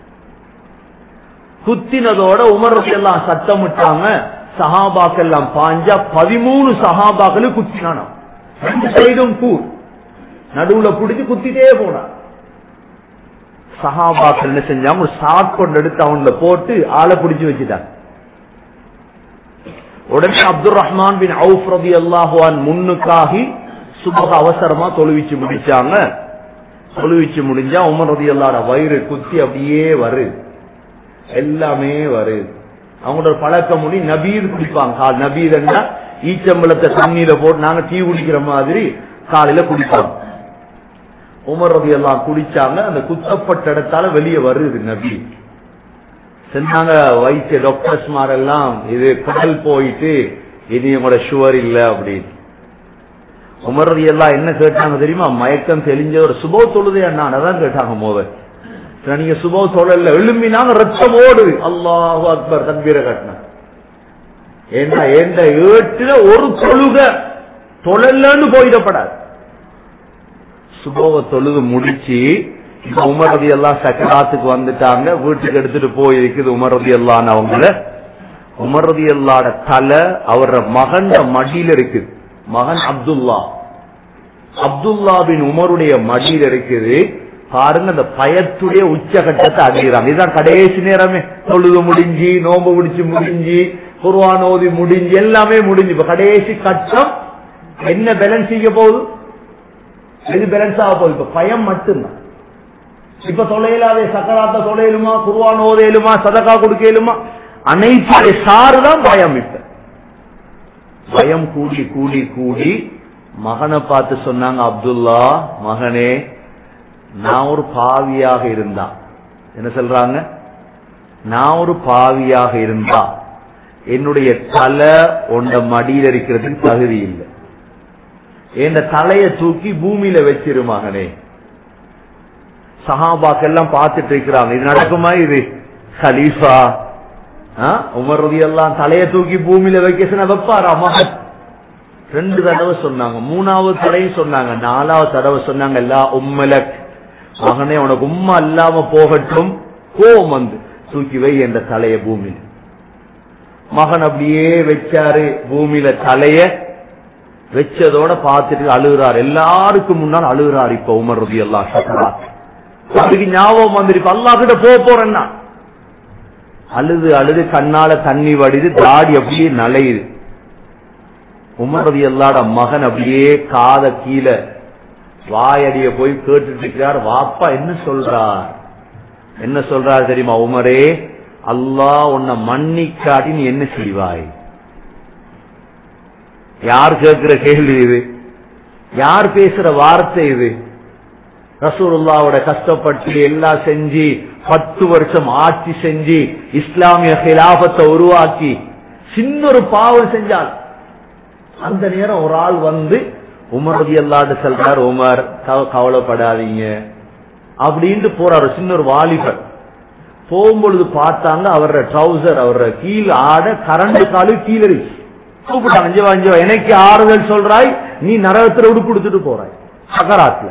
குத்தினதோட உமர் ரலியல்லாஹு சத்தமிட்டாங்க. சஹாபாக்கள் எல்லாம் பாஞ்சா பதிமூணு சஹாபாக்களும் குத்தினான். ரெண்டு சைடும் கூர் நடுவுல பிடிச்சு குத்திட்டே போனான். சஹாபாக்கள் என்ன செஞ்சாங்க, ஒரு சாட் கொண்டு எடுத்து அவன்ல போட்டு ஆளை பிடிச்சு வச்சுட்டான். உடனே அப்துல் ரஹ்மான் பின் அவுஃப் ரலியல்லாஹு அன்ஹு முன்னுக்காகி சுபஹ் அவசரமா தொழுவிச்சு முடிச்சாங்க. தொழுவிச்சு முடிஞ்சா உமர் ரலியல்லாஹு வயிறு குத்தி அப்படியே வருது, எல்லாமே வருது. அவங்களோட பழக்கம் முடி நபீர் குடிப்பாங்க. நபீர் என்ன, ஈச்சம்பளத்தை தண்ணீர போட்டு நாங்க டீ குடிக்கிற மாதிரி காலையில குடிப்பாங்க. உமர் ரலியல்லாஹு குடிச்சாங்க. அந்த குத்தப்பட்ட இடத்தால வெளியே வருது நபீர். சொன்னாங்க வைத்திய டாக்டர்ஸ் மாரெல்லாம், இது கடல் போயிட்டு இனி உங்களோட சுவர் இல்ல அப்படின்னு. உமர் ரலியல்லாஹு என்ன கேட்டாங்க தெரியுமா? மயக்கம் தெளிஞ்ச ஒரு சுபோ தொழுதே நான் அதான் கேட்டாங்க. மோதல் நீங்க சுபோ தொழல, எழும்பினாங்க, ரத்தம் ஓடுது. அல்லாஹு அக்பர் தக்பீர கட்டின. ஏன்னா எந்த ஏட்டுல ஒரு தொழுக தொழலன்னு போயிடப்படாது. சுபோவை தொழுது முடிச்சு உமர் ரலியல்லாஹு சக்கராத்துக்கு வந்துட்டாங்க. வீட்டுக்கு எடுத்துட்டு போயிருக்குது உமர் ரலியல்லாஹு அவங்கள. உமர் ரலியல்லாஹு தலை அவர மகன் மடியில இருக்குது. மகன் அப்துல்லா, அப்துல்லா பின் உமருடைய மடியில இருக்குது. பாருங்க, அந்த பயத்துடைய உச்சகட்டத்தை அடைகிறாங்க. இதுதான் கடைசி நேரமே. தொழுது முடிஞ்சு, நோம்பு முடிச்சு முடிஞ்சு, குர்ஆன் ஓதி முடிஞ்சு, எல்லாமே முடிஞ்சு. இப்ப கடைசி கட்டம் என்ன பேலன்ஸ் செய்ய போகுது? எது பேலன்ஸ் ஆக போகுது? இப்ப பயம் மட்டும்தான். இப்ப தொலையிலாதே சக்கராத்த தொலையிலுமா, குர்ஆன் ஓதையிலுமா, சதகா கொடுக்கலுமா, அனைத்து சாருதான் பயம். இப்ப பயம் கூடி கூடி கூடி மகனை பார்த்து சொன்னாங்க, அப்துல்லா மகனே, நான் ஒரு பாவியாக இருந்தா என்ன சொல்றாங்க? நான் ஒரு பாவியாக இருந்தா என்னுடைய தலை உண்ட மடியில் இருக்கிறதுக்கு தகுதி இல்லை. என் தலைய தூக்கி பூமியில வச்சிரு மகனே. சஹாபாக்கெல்லாம் பார்த்துட்டு இருக்கிறாங்க, இது நடக்குமா? இது கலீஃபா உமர் ரலியல்லாஹு தலைய தூக்கி பூமியில வைக்க சொன்ன வைப்பாரா மகன்? ரெண்டு தடவை சொன்னாங்க, மூணாவது தடவையும் சொன்னாங்க, நாலாவது தடவை சொன்னாங்க, எல்லா உம்மலக் மகனே உனக்கு உம்மா இல்லாம போகட்டும். கோவம் வந்து தூக்கி வை என்ற தலைய பூமியில. மகன் அப்படியே வச்சாரு பூமியில தலைய வச்சதோட பார்த்துட்டு அழுகிறார். எல்லாருக்கும் முன்னால் அழுகிறார். இப்ப உமர் ரலியல்லாஹு சக்கராத் அதுக்கு ஞாபகம் வந்துருக்கு, அல்லாஹ் கிட்ட போக போறேன்னா அழுது அழுது கண்ணால தண்ணி வடிது, தாடி அப்படியே நலையுது. உமர் ரலியல்லாஹு மகன் அப்படியே காத கீழே வாயடிய போய் கேட்டுட்டு இருக்கிறார். வாப்பா என்ன சொல்றார்? என்ன சொல்றார் தெரியுமா? உமரே, அல்லாஹ் உன்னை மன்னிக்காட்டி நீ என்ன செய்வாய்? யார் கேட்கிற கேள்வி இது? யார் பேசுற வார்த்தை இது? ரசூலுல்லாஹ்வோட கஷ்டப்பட்டு எல்லாம் செஞ்சு பத்து வருஷம் ஆட்சி செஞ்சு இஸ்லாமிய கிலாபத்தை உருவாக்கி சின்ன ஒரு பாவம் செஞ்சால் அந்த நேரம் ஒரு ஆள் வந்து உமர் ரலியல்லாஹு சொல்றார், உமர் கவலைப்படாதீங்க அப்படின்ட்டு போறாரு. சின்ன ஒரு வாலிபர் போகும்பொழுது பார்த்தாங்க அவரோட ட்ரௌசர் அவரோட கீழ் ஆட கரண்ட் காலு கீழே இருக்கு. கூப்பிட்டாங்க, அஞ்சவா அஞ்சவா எனக்கு ஆறுதல் சொல்றாய், நீ நரகத்துல உடுப்பு கொடுத்துட்டு போறாய் சக்கராத்துல.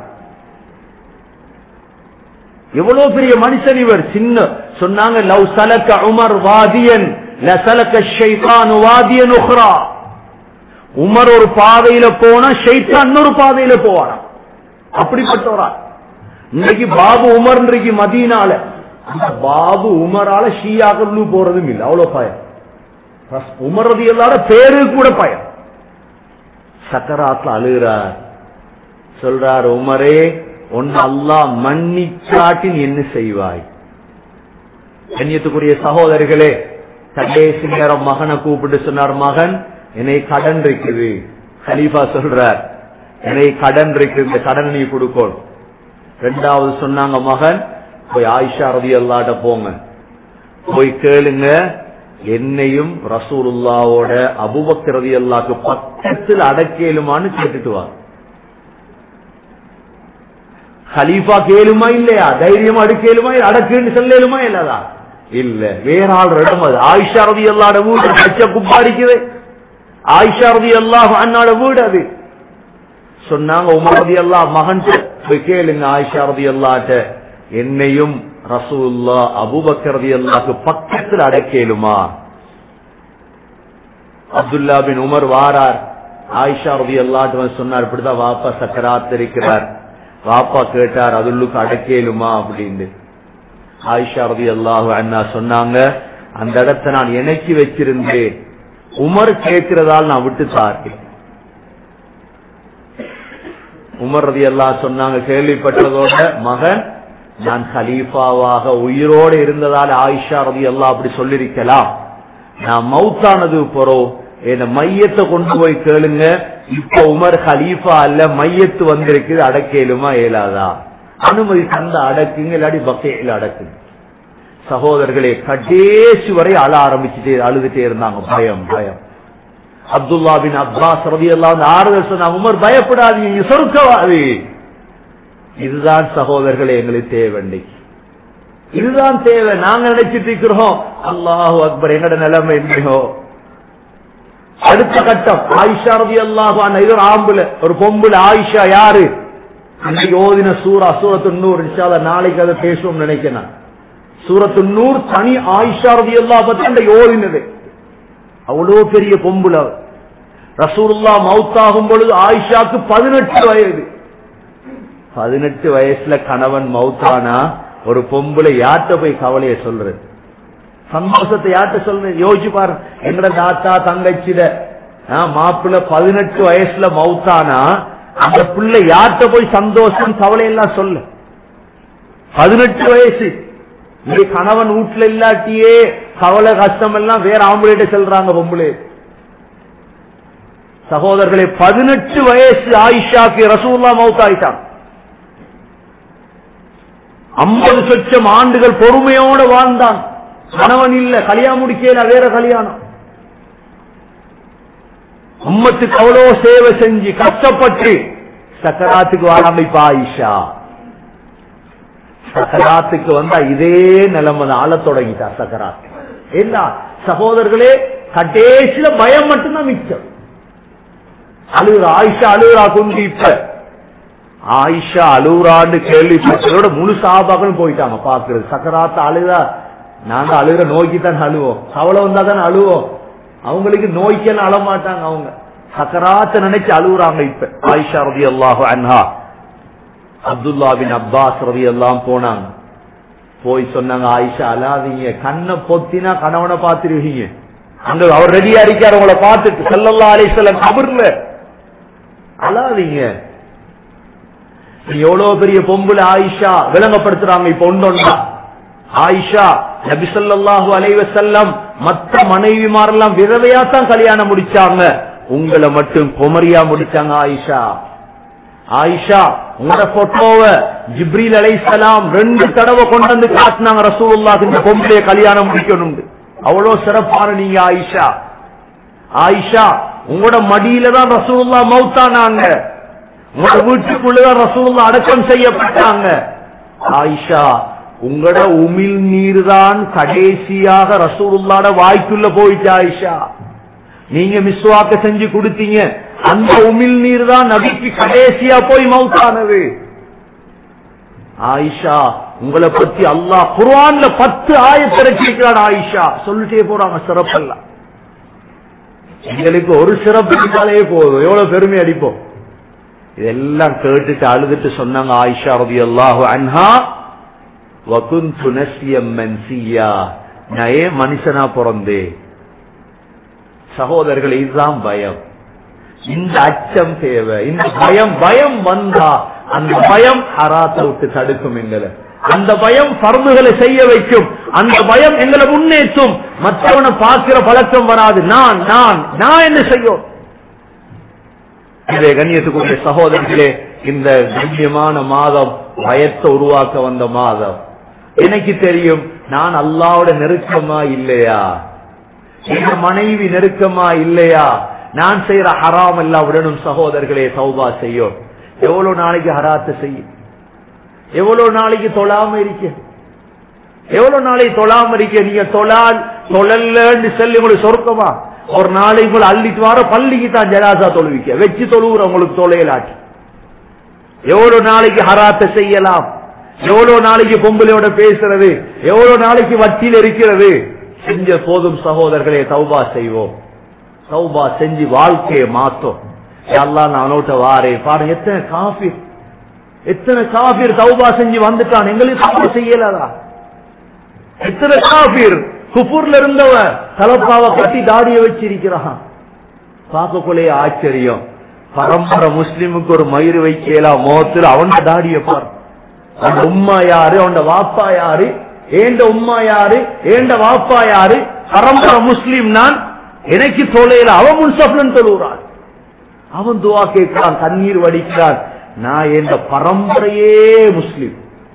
எவ்வளவு பெரிய மனுஷன் இவர். சின்ன சொன்னாங்க, லவ் சலக உமர் வாதியன் லசலக ஷைத்தான் வாதியன் உக்ரா. உமர் ஒரு பாதையில போனா ஷைத்தான் இன்னொரு பாதையில போவானா, அப்படிப்பட்டவரா. இன்னைக்கு பாபு உமர் இன்றைக்கு மதீனால, பாபு உமரால ஷியாக்கள் போறதும் இல்லை, அவ்வளவு பயம். உமர் ரலியல்லாஹு பேரு கூட பயம். சக்கராத்ல அழுகிறார், சொல்றார், உமரே ஒன்னு அல்லாஹ் மன்னிச்சாட்டி நீ என்ன செய்வாய்? கண்ணியத்துக்குரிய சகோதரர்களே, கடைசி நேரம் மகனை கூப்பிட்டு சொன்னார், மகன் என்னை கடன் இருக்குது. கலீஃபா சொல்றார், என்னை கடன் இருக்கு, இந்த கடன் நீ கொடுக்கணும். ரெண்டாவது சொன்னாங்க, மகன் போய் ஆயிஷா ரலியல்லாஹு போங்க, போய் கேளுங்க என்னையும் ரசூலுல்லாஹ்வோட அபூபக்கர் ரலியல்லாஹு பக்கத்தில் அடக்கேலுமான்னு கேட்டுட்டு வா. கலீஃபா கேளுமா இல்லையா? தைரியமா அடுக்கேலுமா? அடக்குன்னு சொல்லலுமா இல்லதா? இல்ல, வேற ஆள் இடம் அது. ஆயிஷா ரலியல்லாஹு வீடு பச்சை குப்பாடிக்குது, ஆயிஷா ரலியல்லாஹு அன்ஹா வீடு அது. சொன்னாங்க, உமர் ரலியல்லாஹு மகன் போய் கேளுங்க ஆயிஷா ரலியல்லாஹு என்னையும் ரசூலுல்லாஹ் அபூபக்கர் ரலியல்லாஹு பக்கத்தில் அடக்கேலுமா? அப்துல்லா பின் உமர் வாரார். ஆயிஷா ரலியல்லாஹு சொன்னார், இப்படிதான் வாப்பா சக்கராத் இருக்கிறார். வாப்பா கேட்டார், அதுள்ளுக்கு அடக்கேலுமா அப்படின்னு. ஆயிஷா ரலியல்லாஹு அன்ஹா சொன்னாங்க, அந்த இடத்தை நான் இணைச்சி வச்சிருந்தேன், உமர் கேட்கிறதால் நான் விட்டு தார்க்கிறேன். உமர் ரலியல்லாஹு சொன்னாங்க, கேள்விப்பட்டதோட மகன் நான் கலீஃபாவாக உயிரோடு இருந்ததால் ஆயிஷா ரலியல்லாஹு அப்படி சொல்லிருக்கலாம். நான் மௌத்தானது போறோம், என்ன மையத்தை கொண்டு போய் கேளுங்க, இப்ப உமர் கலீஃபா அல்ல, மையத்து வந்திருக்குது, அடக்கேலுமா ஏலாதா? அனுமதி தந்த அடக்குங்க, இல்லாடி பக்கையில அடக்குங்க. சகோதரர்களே, கடைசி வரை அழ ஆரம்பிச்சுட்டே அழுதுட்டே இருந்தாங்க, பயம் பயம். அப்துல்லா பின் அப்பாஸ் ரலியல்லாஹு ஆறுதல் சொன்னாங்க, உமர் பயப்படாதீங்க, சொர்க்கவாதி. இதுதான் சகோதரர்களே எங்களுக்கு தேவை, இதுதான் தேவை. நாங்க நினைச்சிட்டு இருக்கிறோம் அல்லாஹு அக்பர், எங்கட நிலைமை இல்லையோ. அடுத்த கட்டம் ஆயிஷா ரலியல்லாஹு அன்ஹா, இது ஒரு ஆம்புல ஒரு பொம்புல. ஆயிஷா யாரு? அன்னைக்கு ஓதின சூரா சூரத்து நூர். இன்ஷாஅல்லாஹ் நாளைக்கு அதை பேசுவோம் நினைக்கிறேன். சூரத்து நூர் தனி ஆயிஷா ரலியல்லாஹு பத்தி அன்னைக்கு ஓதினது. அவ்வளவு பெரிய பொம்புல. ரசூலுல்லாஹ் மௌத்தாகும் பொழுது ஆயிஷாக்கு பதினெட்டு வயது. பதினெட்டு வயசுல கணவன் மௌத்தானா ஒரு பொம்புல யார்கிட்ட போய் கவலைய சொல்றது? சந்தோஷத்தை யார்கிட்ட சொல்ற? யோசிச்சு பாரு. எங்கட தாத்தா தங்கச்சிட மாப்பிள்ள பதினெட்டு வயசுல மௌத்தானா அந்த பிள்ளை யார்கிட்ட போய் சந்தோஷம் கவலை எல்லாம் சொல்ல? பதினெட்டு வயசு. இங்க கணவன் வீட்டுல இல்லாட்டியே கவலை கஷ்டம் எல்லாம் வேற ஆம்பளைட்ட சொல்றாங்க பொம்பளை. சகோதரர்களே, பதினெட்டு வயசு ஆயிஷாக்கு ரசூலுல்லாஹ் மௌத்தாயிட்டான். ஐம்பது சொச்சம் ஆண்டுகள் பொறுமையோட வாழ்ந்தான். கணவன் இல்ல, கல்யாணம் முடிக்கல, வேற கல்யாணம். உம்மத்துக்கு அவ்வளோ சேவை செஞ்சு கஷ்டப்பட்டு சக்கராத்துக்கு வராம இப்ப ஆயிஷா சக்கராத்துக்கு வந்தா இதே நிலைமை ஆள தொடங்கிட்டா. சக்கராத் என்ன சகோதரர்களே, கடைசியில பயம் மட்டும்தான் மிச்சம். அழுகுறா ஆயிஷா, அழுகுறா கொண்டு. இப்ப ஆயிஷா அழுகுறான்னு கேள்விப்பட்டதோட முழு சாபாக்களும் போயிட்டாங்க பாக்குறது. சக்கராத்த அழுதா நாங்க அழுகிற நோய்க்குத்தான் அழுவோம், கவலை வந்தா தானே அழுவோம். அவங்களுக்கு நோய்க்கெல்லாம் அழமாட்டாங்க, அவங்க சக்கராத்த நினைச்சு அழுகுறாங்க. இப்ப ஆயிஷா ரலியல்லாஹு அன்ஹா அப்துல்லா பின் அப்பாஸ் ரலியல்லாஹு போனாங்க. போய் சொன்னாங்க, ஆயிஷா அழாதீங்க, கண்ணை பொத்தினா கணவனை பார்த்துருவீங்க. அங்க அவர் ரெடியா இருக்காரு உங்களை பார்த்துட்டு ஸல்லல்லாஹு அலைஹி வஸல்லம் கபர்ல. அழாதீங்க. எவ்வளவு பெரிய பொம்புல ஆயிஷா விளங்கப்படுத்துறாங்க. இப்ப ஒன்றொன்றா ஆயிஷா நபி ஸல்லல்லாஹு அலைஹி வஸல்லம் மற்ற மனைவிமாரெல்லாம் விதவையாத்தான் கல்யாணம் முடிச்சாங்க, உங்களை மட்டும் குமரியா முடிச்சாங்க. ஆயிஷா ஆயிஷா உங்களோட போட்டோவை ஜிப்ரீல் அலைஹிஸ்ஸலாம் ரெண்டு தடவை கொண்டு வந்து காட்டினாங்க ரசூலுல்லாஹ் இந்த பொம்பளைய கல்யாணம் முடிக்கணும். அவ்வளவு சிறப்பான நீங்க ஆயிஷா. ஆயிஷா உங்களோட மடியில தான் ரசூலுல்லாஹ் மௌத்தானாங்க, உங்களோட வீட்டுக்குள்ளதான் ரசூலுல்லாஹ் அடக்கம் செய்யப்பட்டாங்க. ஆயிஷா உங்களோட உமிழ் நீர் தான் கடைசியாக ரசூலுல்லாஹ்வோட வாய்க்குள்ள போயிச்சு. ஆயிஷா நீங்க மிஸ்வாக்க செஞ்சு கொடுத்தீங்க, அந்த உமிழ் நீர் தான் நபிக்கு கடைசியா போய் மௌத்தானது. ஆயிஷா உங்களை பத்தி அல்லாஹ் குர்ஆன்ல பத்து ஆயத்தை இறக்கியிருக்கிறான். ஆயிஷா சொல்லிட்டே போறாங்க சிறப்பெல்லாம். எங்களுக்கு ஒரு சிறப்பு இருந்தாலே போதும், எவ்வளவு பெருமை அடிப்போம். இதெல்லாம் கேட்டுட்டு அழுதுட்டு சொன்னாங்க ஆயிஷா ரலியல்லாஹு அன்ஹா, வகுந்து நஸ்யம் மன்சியா, நான் ஏன் மனுஷனா பிறந்தேன். சகோதரர்கள், இதுதான் பயம். இந்த அச்சம் தேவை. இந்த பயம் பயம் வந்தா அந்த பயம் ஹராத்தை விட்டு தடுக்கும் எங்களை. அந்த பயம் பர்துகளை செய்ய வைக்கும். அந்த பயம் எங்களை முன்னேற்றும். மற்றவனை பார்க்கிற பழக்கம் வராது. நான் நான் நான் என்ன செய்யும். இதே கண்ணியத்துக்குரிய சகோதரர்களே, இந்த கண்ணியமான மாதம் பயத்தை உருவாக்க வந்த மாதம். எனக்கு தெரியும் நான் அல்லாஹ்வோட நெருக்கமா இல்லையா, என் மனைவி நெருக்கமா இல்லையா, நான் செய்யற ஹராம் எல்லாம் விடணும். சகோதரர்களே, தௌபா செய்யும். எவ்வளவு நாளைக்கு ஹராத்தை செய்யும், எவ்வளவு நாளைக்கு தொழாம இருக்க, எவ்வளவு நாளைக்கு தொழாம இருக்க. நீங்க தொழால் தொழல்லன்னு சொல்லி உங்களுக்கு சொர்க்கமா? ஒரு நாளைக்கு உங்களை அள்ளிட்டு வர பள்ளிக்கு தான் ஜனாசா தொழுவிக்க வச்சு தொழுவுற உங்களுக்கு தொலையலாட்டி. எவ்வளவு நாளைக்கு ஹராத்தை செய்யலாம், எவ்வளவு நாளைக்கு பொம்பளையோட பேசுறது, எவ்வளவு நாளைக்கு வட்டியில் இருக்கிறது. செஞ்ச போதும் சகோதரர்களே, தௌபா செய்வோம். தௌபா செஞ்சு வாழ்க்கையை மாத்தோம். அல்லாஹ் நானோட்ட வாரே பாருங்க, எத்தனை காஃபிர் எத்தனை காஃபிர் தௌபா செஞ்சு வந்துட்டான். எங்களுக்கு தௌபா செய்யலதா? எத்தனை காஃபிர் குஃபுர்ல இருந்தவன் தலப்பாவை கட்டி தாடியை வச்சிருக்கிறான். பார்க்கக்குள்ளே ஆச்சரியம். பரம்பரை முஸ்லிமுக்கு ஒரு மயிறு வைக்கலாம் முகத்தில், அவன் தாடியை பார். அவன் உம்மா யாரு, அவன் வாப்பா யாரு, ஏண்ட உம்மா யாரு, ஏண்ட வாப்பா யாரு, பரம்பரை முஸ்லிம் நான், எனக்கு தொலைல அவன் முன்சப்லன் தொழுகிறான். அவன் துவா கேட்கிறான், தண்ணீர் வடிக்கிறான். நான் எந்த பரம்பரையே முஸ்லிம்,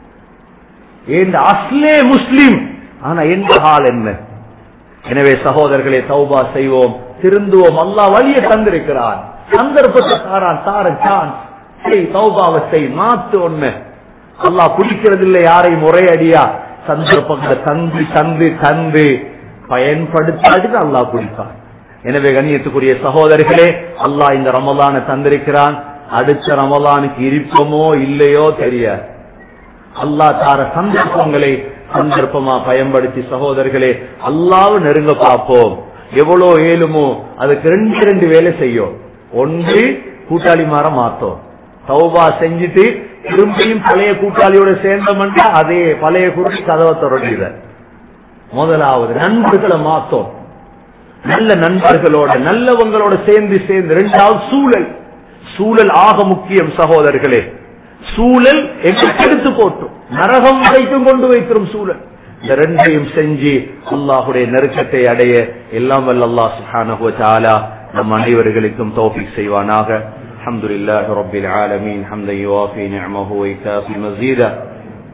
எந்த அஸ்லே முஸ்லிம், ஆனா எந்த ஹால் என்ன. எனவே சகோதரர்களே, தௌபா செய்வோம், திருந்துவோம். அல்லாஹ் வழியை தந்திருக்கிறான், சந்தர்ப்பத்தை தாரான், தார சான்ஸ். செய் தௌபாவை செய், மாத்து ஒண்ணு. அல்லாஹ் பிடிக்கிறது இல்லை யாரையும் ஒரே அடியா. சந்தர்ப்பங்களை தந்து தந்து தந்து பயன்படுத்தாது அல்லாஹ் பிடிப்பான். எனவே கண்ணியத்துக்குரிய சகோதரர்களே, அல்லாஹ் இந்த ரமலானை தந்திருக்கிறான். அடுத்த ரமலானுக்கு இருப்போமோ இல்லையோ தெரியாது. அல்லாஹ் தார சந்தர்ப்பங்களை சந்தர்ப்பமா பயன்படுத்தி சகோதரர்களே அல்லாஹ்வை நெருங்க பார்ப்போம். எவ்வளவு ஏழுமோ அதுக்கு ரெண்டு ரெண்டு வேலை செய்யும். ஒன்று கூட்டாளி மாற மாத்தோம். தௌபா செஞ்சுட்டு திரும்பியும் பழைய கூட்டாளியோட சேர்ந்தோம்னா அதே பழைய குருடி கதவை தொடர்கிற. முதலாவது நண்பர்களை மாத்தோம். நல்ல நண்பர்களோட நல்லவங்களோட சேர்ந்து சேர்ந்து. இரண்டாவது சூழல். சூழல் ஆக முக்கியம் சகோதரர்களே. சூழல் எங்களுக்கு எடுத்து போட்டும் நரகம் வரைக்கும் கொண்டு வைத்திரும் சூழல். இந்த ரெண்டையும் செஞ்சு அல்லாஹுடைய நெருக்கத்தை அடைய எல்லாம் வல்ல அல்லாஹ் சுப்ஹானஹு வ தஆலா நம் அனைவர்களுக்கும் தௌஃபீக் செய்வானாக. الحمد لله رب العالمين حمدا يوافي نعمه ويكافي مزيدا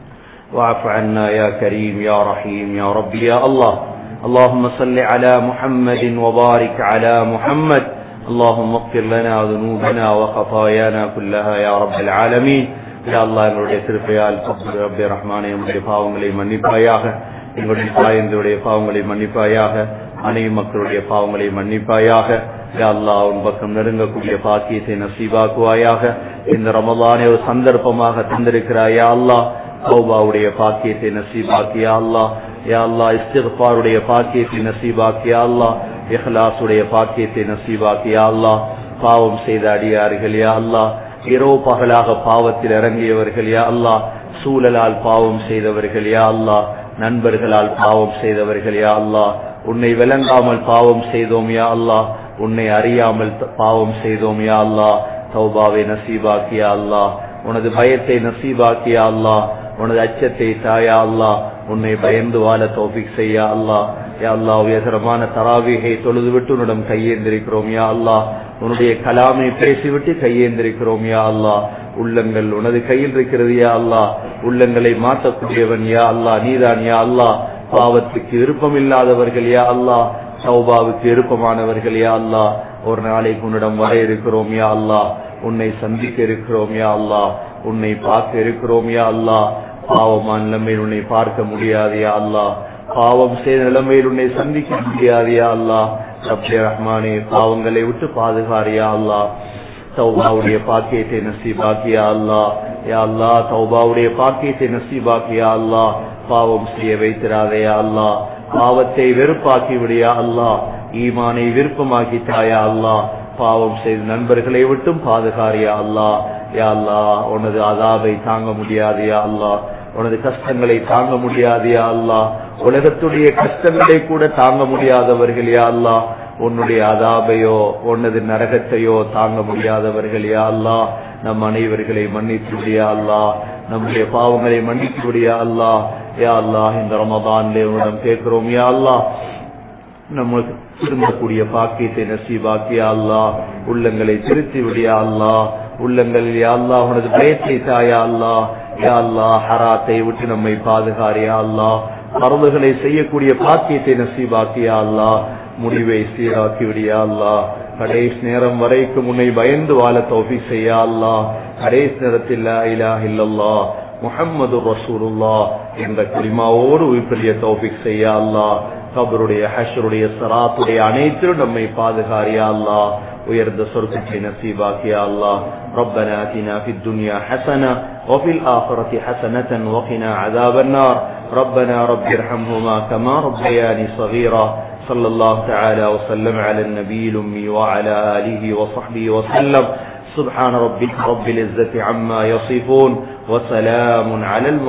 واعف عنا يا كريم يا رحيم يا رب يا الله. اللهم صل على محمد وبارك على محمد. اللهم اغفر لنا ذنوبنا وخطايانا كلها يا رب العالمين. يا الله எங்களுடைய கிருபையால் ரப்பே ரஹ்மானே எங்களுடைய பாவங்களை மன்னிப்பாயாக, எங்களுடைய தாயந்தருடைய பாவங்களை மன்னிப்பாயாக, அனைத்து மக்களுடைய பாவங்களை மன்னிப்பாயாக. யா அல்லாஹ் உன் பக்கம் நெருங்கக்கூடிய பாக்கியத்தை நசீபாக்குவாயாக. இந்த ரமலானை ஒரு சந்தர்ப்பமாக தந்திருக்கிறாய் யா அல்லாஹ். தௌபாவுடைய பாக்கியத்தை நசீபாக்கி யா அல்லாஹ். யா அல்லாஹ் இஸ்திக்ஃபாருடைய பாக்கியத்தை நசீபாக்கி யா அல்லாஹ். இஹ்லாஸுடைய பாக்கியத்தை நசீபாக்கி யா அல்லாஹ். பாவம் செய்த அடியார்கள் யா அல்லாஹ், இரவு பகலாக பாவத்தில் இறங்கியவர்கள் யா அல்லாஹ், சூழலால் பாவம் செய்தவர்கள் யா அல்லாஹ், நண்பர்களால் பாவம் செய்தவர்கள் யா அல்லாஹ், உன்னை விளங்காமல் பாவம் செய்தோம் யா அல்லாஹ், உன்னை அறியாமல் பாவம் செய்தோம் யா அல்லாஹ். தௌபாவை நசீபாக்கியா அல்லாஹ், உனது பயத்தை நசீபாக்கியா அல்லாஹ், உனது அச்சத்தை தாயா அல்லாஹ், உன்னை பயந்து வாழ தௌஃபீக் செய்யா அல்லாஹ். யா அல்லாஹ் உயர்தரமான தராவீஹை தொழுதுவிட்டு உன்னிடம் கையேந்திருக்கிறோம் யா அல்லாஹ். உன்னுடைய கலாமை பேசிவிட்டு கையேந்திருக்கிறோம் யா அல்லாஹ். உள்ளங்கள் உனது கையில் இருக்கிறது யா அல்லாஹ். உள்ளங்களை மாற்றக்கூடியவன் யா அல்லாஹ் நீதான் யா அல்லாஹ். பாவத்துக்கு விருப்பம் இல்லாதவர்கள் யா அல்லாஹ், தௌபாவுக்கு விருப்பமானவர்கள் யா அல்லாஹ். ஒரு நாளைக்கு உன்னிடம் வர இருக்கிறோம் யா அல்லாஹ், உன்னை சந்திக்க இருக்கிறோம் யா அல்லாஹ், உன்னை பார்க்க இருக்கிறோம் யா அல்லாஹ். பாவமான நிலைமையில் உன்னை பார்க்க முடியாது யா அல்லாஹ், பாவம் செய்த நிலைமையில் உன்னை சந்திக்க முடியாது யா அல்லாஹ். ரப்பே ரஹ்மானே பாவங்களை விட்டு பாதுகாரியா அல்லாஹ். தௌபாவுடைய பாக்கியத்தை நசீபாக்கியா அல்லாஹ். யா அல்லாஹ் தௌபாவுடைய பாக்கியத்தை நசீபாக்கியா அல்லாஹ். பாவம் செய்ய வைத்திராதே யா அல்லாஹ், பாவத்தை வெறுப்பாக்கி விடியா அல்லாஹ், ஈமானை விருப்பமாக்கி தாயா அல்லாஹ். பாவம் செய்த நண்பர்களை விட்டும் பாதுகாரியா அல்லாஹ். யா அல்லாஹ் உனது அதாபை தாங்க முடியாது யா அல்லாஹ், உனது கஷ்டங்களை தாங்க முடியாது யா அல்லாஹ், உலகத்துடைய கஷ்டங்களை கூட தாங்க முடியாதவர்கள் யா அல்லாஹ், உன்னுடைய அதாபையோ உனது நரகத்தையோ தாங்க முடியாதவர்கள் யா அல்லாஹ். நம் அனைவர்களை மன்னித்து விடியா அல்லாஹ், நம்முடைய பாவங்களை மன்னித்து விடியா அல்லாஹ். யா அல்லாஹ் இந்த ரமதான்ல உன்னிடம் கேட்கிறோம் யா அல்லாஹ், நமக்கு திரும்பக்கூடிய பாக்கியத்தை நசீபாக்கியா அல்லாஹ். உள்ளங்களை திருத்தி விடியா அல்லாஹ், உள்ளங்களில் யா அல்லாஹ் உனது பயத்தை தாயா அல்லாஹ். யா அல்லாஹ் ஹராத்தை விட்டு நம்மை பாதுகாரியா அல்லாஹ், மரபுகளை செய்யக்கூடிய பாக்கியத்தை நசீபாக்கியா அல்லாஹ். முடிவை சீராக்கி விடியா அல்லாஹ். கடைசி நேரம் வரைக்கும் உன்னை பயந்து வாழ தௌஃபீக் செய்யா அல்லாஹ். கடைசி நேரத்தில் லா இலாஹ இல்லல்லாஹ் முஹம்மது ரசூலுல்லாஹ் என்ற கலிமாவோடு உயிர்ப்பிய தௌஃபீக் செய்யா அல்லாஹ். கபருடைய ஹஷ்ருடைய ஸிராத்துடைய அனைத்திலும் நம்மை பாதுகாரியா அல்லாஹ். உயர்ந்த சொர்க்கத்தை நசீபாக்கியா அல்லாஹ். ربنا آتنا في الدنيا حسنة وفي الآخرة حسنة وقنا عذاب النار. ربنا رب ارحمهما كما ربياني صغيرا. صلى الله تعالى وسلم على النبي الأمي وعلى آله وصحبه وسلم. سبحان ربك رب العزة عما يصفون وسلام على المرسلين.